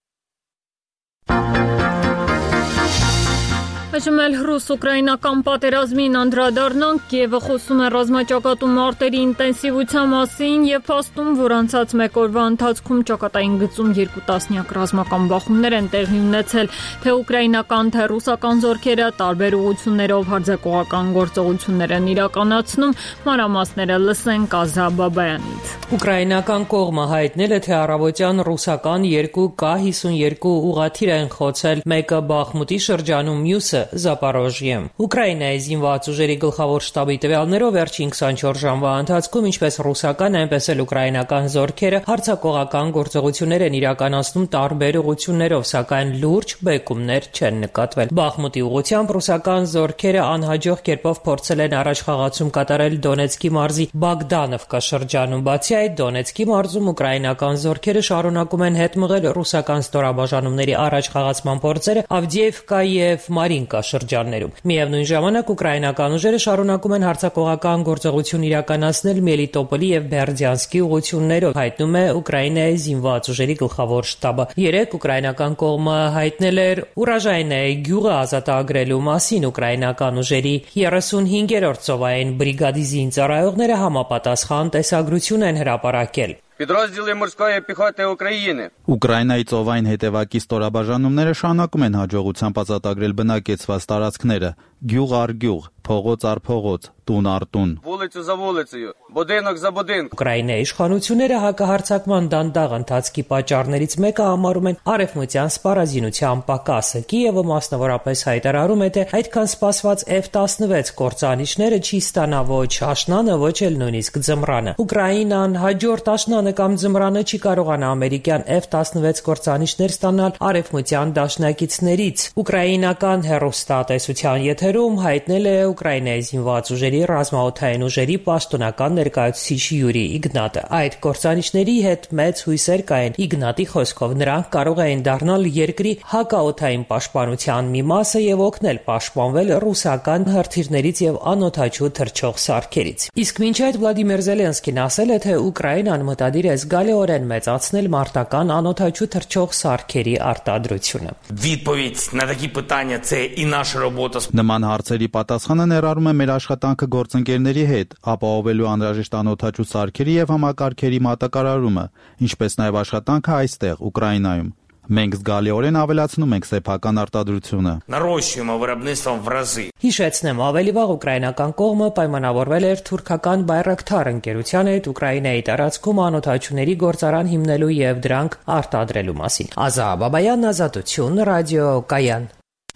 Այժմ էլ ռուս-ուկրաինական պատերազմին անդրադառնանք, Կիևը խոսում է ռազմաճակատում մարտերի ինտենսիվության մասին եւ փաստում, որ անցած մեկ օրվա ընթացքում ճակատային գծում երկու տասնյակ ռազմական բախումներ են տեղի ունեցել, թե ուկրաինական, թե ռուսական զորքերը տարբեր ուղղություններով հարձակողական գործողություններ են իրականացնում, մանրամասները լսենք Ազա Բաբայանից։ Ուկրաինական կողմը հայտնել է, թե առավոտյան ռուսական երկու Կ հիսունյոթ ուղղաթիռ են խոցել, մեկը Բախմուտի շրջանում, մյուսը Զապորոժիեմ։ Ուկրաինայի զինված ուժերի գլխավոր շտաբի տվյալներով վերջին քսանչորս ժամվա ընթացքում ինչպես ռուսական, այնպես էլ ուկրաինական զորքերը հարձակողական գործողություններ են իրականացնում տարբեր ուղղություններով, սակայն լուրջ բեկումներ չեն նկատվել։ Բախմուտի ուղղությամբ ռուսական զորքերը անհաջող կերպով փորձել են առաջխաղացում կատարել Դոնեցկի մարզի Բոգդանովկա շրջանում, բացի այդ Դոնեցկի մարզում ուկրաինական զորքերը շարունակում են հետ մղել ռուսական ստորաբաժանումների առաջխաղացման փորձերը Ավդիևկա եւ Մարինկա շրջաններում։ Միևնույն ժամանակ ուկրաինական ուժերը շարունակում են հարձակողական գործողություն իրականացնել Մելիտոպոլի եւ Բերդյանսկի ուղղություններով, հայտնում է Ուկրաինայի զինված ուժերի գլխավոր շտաբը։ Երեկ ուկրաինական կողմը հայտնել էր Ուրաժայնայի գյուղը ազատագրելու մասին ուկրաինական ուժերի երեսունհինգերորդ ծովային բրիգադի զինծառայողները համապատասխան տեսագրություն են հրապարակել։ Підрозділи морської піхоти України. Ուկրաինայի ծովային հետևակի ստորաբաժանումները շարունակում են հաջողությամբ ազատագրել բնակեցված տարածքները, գյուղ առ գյուղ, փողոց առ փողոց, տուն առ տուն։ Վուլицю за вулицею, будинок за будинком։ Ուկրաինայի իշխանությունները հակահարձակման դանդաղ ընթացքի պատճառներից մեկը համարում են արևմտյան սպառազինության պակասը։ Կիևը մասնավորապես հայտարարում է, թե այդքան սպասված F տասնվեց կործանիչները չի ստանա ոչ աշնանը, ոչ էլ նույնիսկ ձմռանը։ Ուկրաինան հաջորդ աշնանը կամ ձմռանը չի կարողանա ամերիկյան F տասնվեց կործանիչներ ստանալ արևմտյան դաշնակիցներից։ Ուկրաինական հեռուստատեսության եթերում հայտնել է Ուկրաինայի զինված ուժերի ռազմաօդային ուժերի պաշտոնական ներկայացուցիչ Յուրի Իգնատը։ Այդ կործանիչների հետ մեծ հույսեր կային։ Իգնատի խոսքով նրանք կարող էին դառնալ երկրի հակաօդային պաշտպանության մի մասը եւ օգնել պաշտպանվել ռուսական հրթիռներից եւ անօդաչու թռչող սարքերից։ Իսկ մինչ այդ Վլադիմիր Զելենսկին ասել է, թե Ուկրաինան մտադիր է զգալիորեն մեծացնել մարտական անօդաչու թռչող սարքերի արտադրությունը։ Відповідь на такі питання це і наша робота. Նման հարցերի պատասխանը ներառում է մեր աշխատանքը գործընկերների հետ, ապահովելու անհրաժեշտ անօդաչու սարքերի եւ համակարգերի մատակարարումը, ինչպես նաեւ աշխատանքը այստեղ Ուկրաինայում։ Մենք զգալիորեն ավելացնում ենք սեփական արտադրությունը։ Нарощуємо виробництво в рази. Հիշեցնեմ, ավելի վաղ ուկրաինական կողմը պայմանավորվել էր թուրքական Բայրակթար ընկերության հետ Ուկրաինայի տարածքում անօդաչուների գործարան հիմնելու եւ դրանք արտադրելու մասին։ Ազա Բաբայան, Ազատություն, ռադիո Կայան։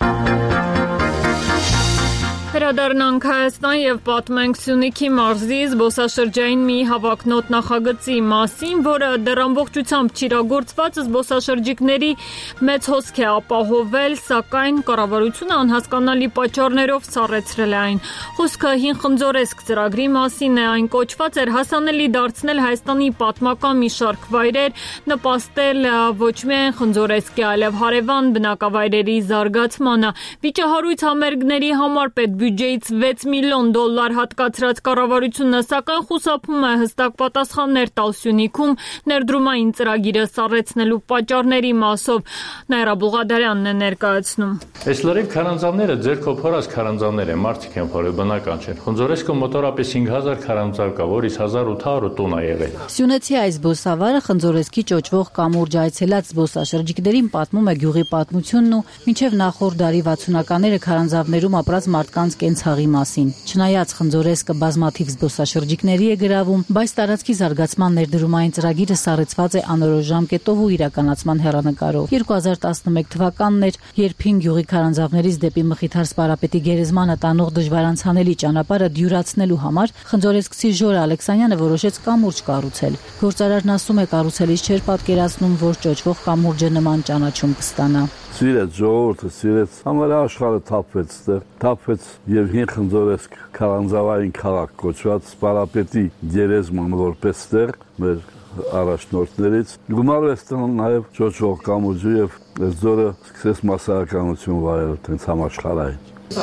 Վերադառնանք Հայաստան եւ պատմենք Սյունիքի մարզի զբոսաշրջային մի հավակնոտ նախագծի մասին, որը դեռ ամբողջությամբ չիրագործված զբոսաշրջիկների մեծ հոսք է ապահովել, սակայն կառավարությունը անհասկանալի պատճառներով սառեցրել է այն։ Խոսքը հին խնձորեսկ ծրագրի մասին է, այն կոչված էր հասանելի դարձնել Հայաստանի պատմական մի շարք վայրեր, նպաստել ոչ միայն խնձորեսկի, այլև հարևան բնակավայրերի զարգացմանը։ Վիճահարույց համերգների համար պետ բյուջեից վեց միլիոն դոլար հատկացրած կառավարությունը սակայն խուսափում է հստակ պատասխաններ տալ Սյունիքում ներդրումային ծրագիրը սառեցնելու պատճառների մասով։ Նաիրա Բուղադարյանն է ներկայացնում։ Այս լրիվ քարանձավները ձերքով փորած քարանձավներ են, մարդիկ են փորել, բնական չէ։ Խնձորեսկը մոտորապես cinq հազար քարանձավ կա, որից հազար ութ հարյուր տուն է եղել։ Սյունեցի այս զբոսավարը Խնձորեսկի ճոճվող կամուրջ այցելած զբոսաշրջիկներին պատմում է գյուղի պատմությունն ու մինչև նախորդ դարի վաթսունականները քարանձավներում ապրած մարդկանց կենցաղի մասին։ Չնայած Խնձորեսկը բազմաթիվ զբոսաշրջիկների է գրավում, բայց տարածքի զարգացման ներդրումային ծրագիրը սառեցված է անորոշ ժամկետով ու իրականացման հեռանկարով։ երկու հազար տասնմեկ թվականն էր, երբ հին գյուղի քարանձավներից դեպի Մխիթար Սպարապետի գերեզմանը տանող դժվարանցանելի ճանապարհը դյուրացնելու համար Խնձորեսկցի Ժորը Ալեքսանյանը որոշեց կամուրջ կառուցել։ Գործարարն ասում է, կառուցելիս չէր պատկերացնում, որ ճոճվող կամուրջը նման ճանաչում կստանա։ Սիրեց ժողովուրդը, սիրեց, համարյա աշխարհը թափվեց ստեղ, թափվեց եւ հին Խնձորեսկ քարանձավային քաղաք կոչված Սպարապետի գերեզմանը որպես ստեղ մեր առաջնորդներից գումարվեց նաեւ ճոճվող կամուրջը եւ այս ձորը սկսեց մասսայականություն վայել տենց համաշխարհային։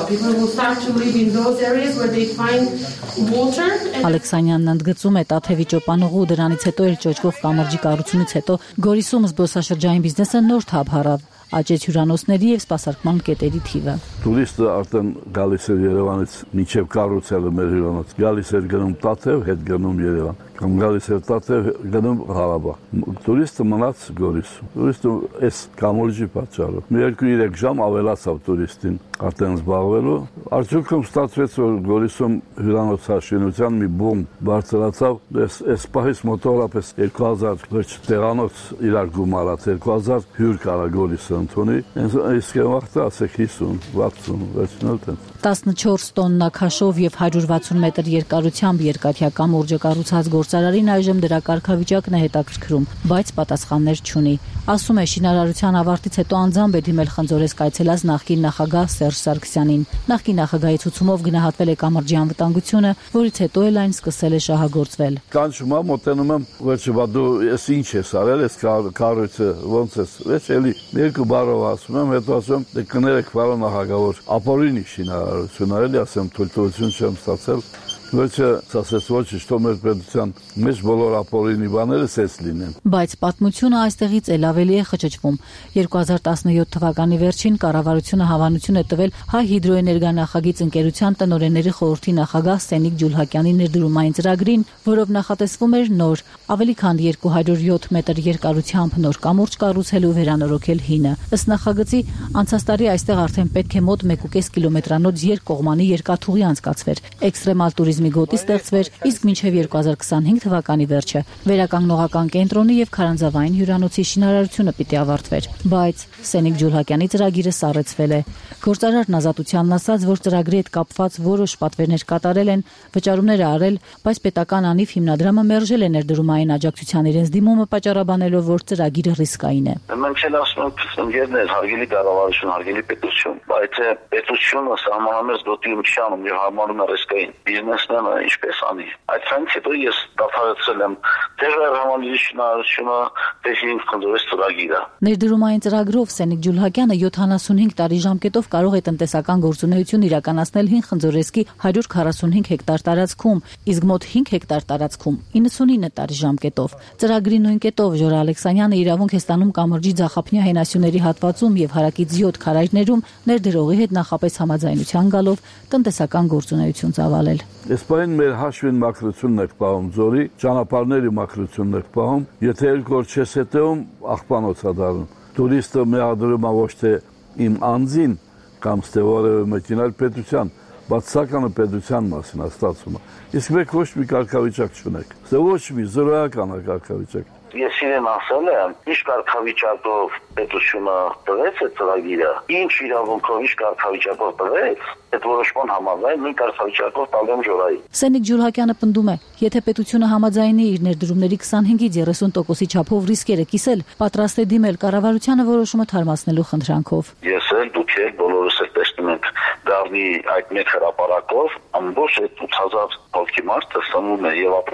Ալեքսանյանն ընդգծում է Տաթևի ճոպանուղու ու դրանից հետո էլ ճոճվող կամրջի կառուցումից հետո Գորիսում զբոսաշրջային բիզնեսը նոր թափ հարավ, աճեց հյուրանոցների եւ սպասարկման կետերի թիվը։ Տուրիստը արդեն գալիս էր Երևանից մինչև կառուցելը մեր հյուրանոց, գալիս էր գնում Տաթև, հետ գնում Երևան, կամ գալիս էր Տաթև, գնում Ղարաբաղ։ Տուրիստը մնաց Գորիսում։ Տուրիստը այս կամուրջի պատճառով մի երկու-երեք ժամ ավելացավ տուրիստին արդեն զբաղվելու։ Արդյունքում ստացվեց, որ Գորիսում հյուրանոցաշինության մի բում բարձրացավ, այս այս պահից մոտավորապես երկու հազար վերջ տեղանոց իրար գումարած, երկու հազար հյուր կարա Գորիսը ընդունի, իսկ վաղտը ասեք հիսուն, վաթսուն, վերջնալ տենց։ տասնչորս տոննա քաշով եւ հարյուր վաթսուն մետր երկարությամբ երկաթյա կամուրջը կառուցած գործարարին այժմ դրա կարգավիճակն է հետաքրքրում, բայց պատասխաններ չունի։ Ասում է, շինարարության ավարտից հետո անձամբ է դիմել Խնձորեսկ այցելած նախկին նախագահ Սերժ Սարգսյանին։ Նախկին նախագահի ցուցումով գնահատվել է կամրջի անվտանգությունը, որից հետո էլ այն սկսել է շահագործվել։ Կանչում եմ, մոտենում եմ, վերջը բա դու ես ինչ ես արել, ես կառույցը ոնց ես, վերջ էլի երկու բառով ասում եմ, հետո ասում եմ, դե կներեք պարոն նախագահ, որ ապօրինի շինարարություն արել, ասեմ թույլտվություն չեմ ստացել։ Վերջը ասես ոչինչ, թող մեր պետության մեջ բոլոր ապօրինի բաները սես լինեն։ Բայց պատմությունը այստեղից էլ ավելի է խճճվում։ երկու հազար տասնյոթ թվականի վերջին կառավարությունը հավանություն է տվել Հայ հիդրոէներգա նախագիծ ընկերության տնօրենների խորհրդի նախագահ Սենիկ Ջուլհակյանի ներդրումային ծրագրին, որով նախատեսվում էր նոր, ավելի քան երկու հարյուր յոթ մետր երկարությամբ նոր կամուրջ կառուցել ու վերանորոգել հինը։ Ըստ նախագծի, անցած տարի այստեղ արդեն պետք է մոտ մեկ ու կես կիլոմետրանոց երկկողմանի երկաթուղի անցկացվեր։ Էքստրեմալ տուրիզմի գոտի ստեղծվեր, իսկ մինչև երկու հազար քսանհինգ թվականի վերջը վերականգնողական կենտրոնի եւ քարանձավային հյուրանոցի շինարարությունը պիտի ավարտվեր, բայց Սենիկ Ջուլհակյանի ծրագիրը սառեցվել է։ Գործարարն ազատությանն ասաց, որ ծրագրի հետ կապված որոշ պատվերներ կատարել են, վճարումները արել, բայց պետական անիվ հիմնադրամը մերժել է ներդրումային աջակցության իրենց դիմումը պատճառաբանելով, որ ծրագիրը ռիսկային է։ Մենք չենք ասում, ընկերներ, հարգելի կառավարություն, հարգելի պետություն, բայց պետությունը սահմանամերձ գոտի չի անում եւ համարում է ռիսկային բիզնեսն ինչպես անի։ Այդքանից հետո ես դադարեցրել եմ դերեր համալիրի շինարարությունը, դեպի Խնձորես ծրագիրը։ Ներդրումային ծրագրով Սենիկ Ջուլհակյանը յոթանասունհինգ տարի ժամկետով կարող է տնտեսական գործունեություն իրականացնել հին Խնձորեսկի հարյուր քառասունհինգ հեկտար տարածքում, իսկ մոտ հինգ հեկտար տարածքում իննսունինը տարի ժամկետով։ Ծրագրի նույն կետով Ժորա Ալեքսանյանը իրավունք է ստանում կամրջի ձախափնյա հենասյուների հատվածում եւ հարակից յոթ քարայրներում ներդրողի հետ նախապես համաձայնության գալով տնտեսական գործունեություն ծավալել։ Իսպայն մեր հաշվին մաքրությունն եք պահում ձորի, ճանապարհների մաքրությունն եք պահում, եթե երկու օր չես հետևում, աղբանոց է դառնում։ Տուրիստը մեղադրում է ոչ թե իմ անձին կամ ստեվորը մեկինել պետության, բացականը պետության մասին է ստացվում։ Իսկ մեկ ոչ մի կարգավիճակ չունեք։ Սա ոչ մի զրոյական է կարգավիճակ։ Ես իրեն ասել եմ, ինչ կարգավիճակով պետությունը տվեց այդ ծրագիրը, ինչ իրավունքով, ինչ կարգավիճակով տվեց, այդ որոշման համաձայն նույն կարգավիճակով տալ եմ Ժորայի։ Սենիկ Ջուլհակյանը պնդում է, եթե պետությունը համաձայնի իր ներդրումների քսանհինգից երեսուն տոկոսի չափով ռիսկերը կիսել, պատրաստ է դիմել կառավարությանը որոշումը թարմացնելու խնդրանքով։ Ես էլ, դուք էլ, բոլորս էլ տեսնում ենք դառնի այդ մեկ հրապարակով ամբողջ այդ ութ հազար հոգի մարդը սնվում է եւ ապրում են։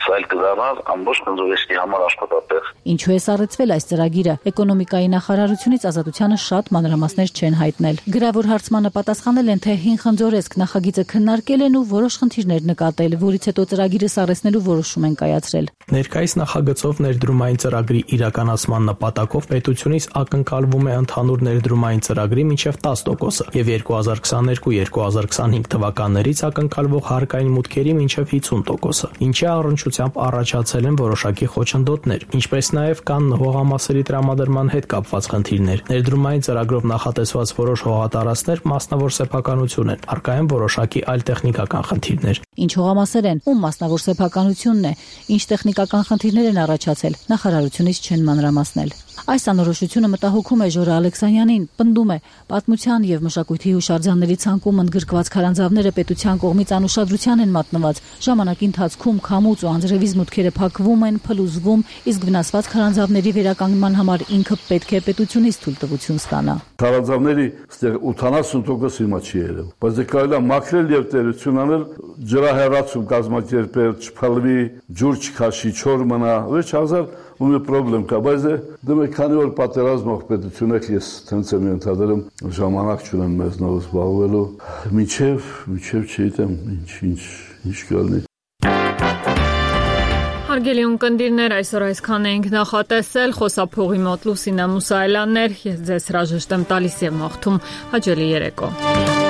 այլ կդառնար ամբողջ քննորեսկի համար աշխատատեղ։ Ինչու է սառեցվել այս ծրագիրը։ Էկոնոմիկայի նախարարությունից Ազատությանը շատ մանրամասներ չեն հայտնել։ Գրավոր հարցմանը պատասխանել են, թե հին խնձորեսկ նախագիծը քննարկել են ու որոշ խնդիրներ նկատել, որից հետո ծրագիրը սառեցնելու որոշում են կայացրել։ Ներկայիս նախագծով ներդրումային ծրագրի իրականացման նպատակով պետությունից ակնկալվում է ընդհանուր ներդրումային ծրագրի մինչև տասը տոկոսը եւ երկու հազար քսաներկու երկու հազար քսանհինգ թվականներից ակնկալվող հարկային մուտքերի մինչև հիսուն տոկոսը, ինչի առնչությամբ առաջացել են որոշակի խոչընդոտներ, ինչպես նաեւ կան հողամասերի տրամադրման հետ կապված խնդիրներ։ Ներդրումային ծրագրով նախատեսված որոշ հողատարածքներ մասնավոր սեփականություն են, առկա են որոշակի այլ տեխնիկական խնդիրներ։ Ինչ հողամասեր են, ում մասնավոր սեփականությունն է, ինչ տեխնիկական խնդիրներ են առաջացել, նախարարությունից չեն մանրամասնել։ Այս անորոշությունը մտահոգում է Ժորա Ալեքսանյանին, պնդում է, պատմության եւ մշակույթի հուշարձանների ցանկում ընդգրկված քարանձավները պետության կողմից անուշադրության են մատնված, ժամանակի ընթացքում քամուց ու անձրևից մուտքերը փակվում են, փլուզվում, իսկ վնասված քարանձավների վերականգնման համար ինքը պետք է պետությունից թույլտվություն ստանա։ Քարանձավների ստեղ ութանասուն տոկոս հիմա չի եղել, բայց կարելի է մաքրել եւ տերություն անել, ջրահեռացում կազմակերպել, չփլվի, ջուր չքաշի, չոր մնա, ոչ հազար ու մի խնդրեմ կա, բայց դե քանի որ պատերազմող պետություն եք, ես տենց եմ ենթադրում, ժամանակ չունեմ մեզնով զբաղվելու, միջև, միջև չգիտեմ, ինչ, ինչ, ինչ կլինի։ Հարգելի ունկնդիրներ, այսօր այսքան ենք նախատեսել, խոսափողի մոտ Լուսինե Մուսայելյանն էր, ես ձեզ հրաժեշտ եմ տալիս եւ մաղթում հաճելի երեկո։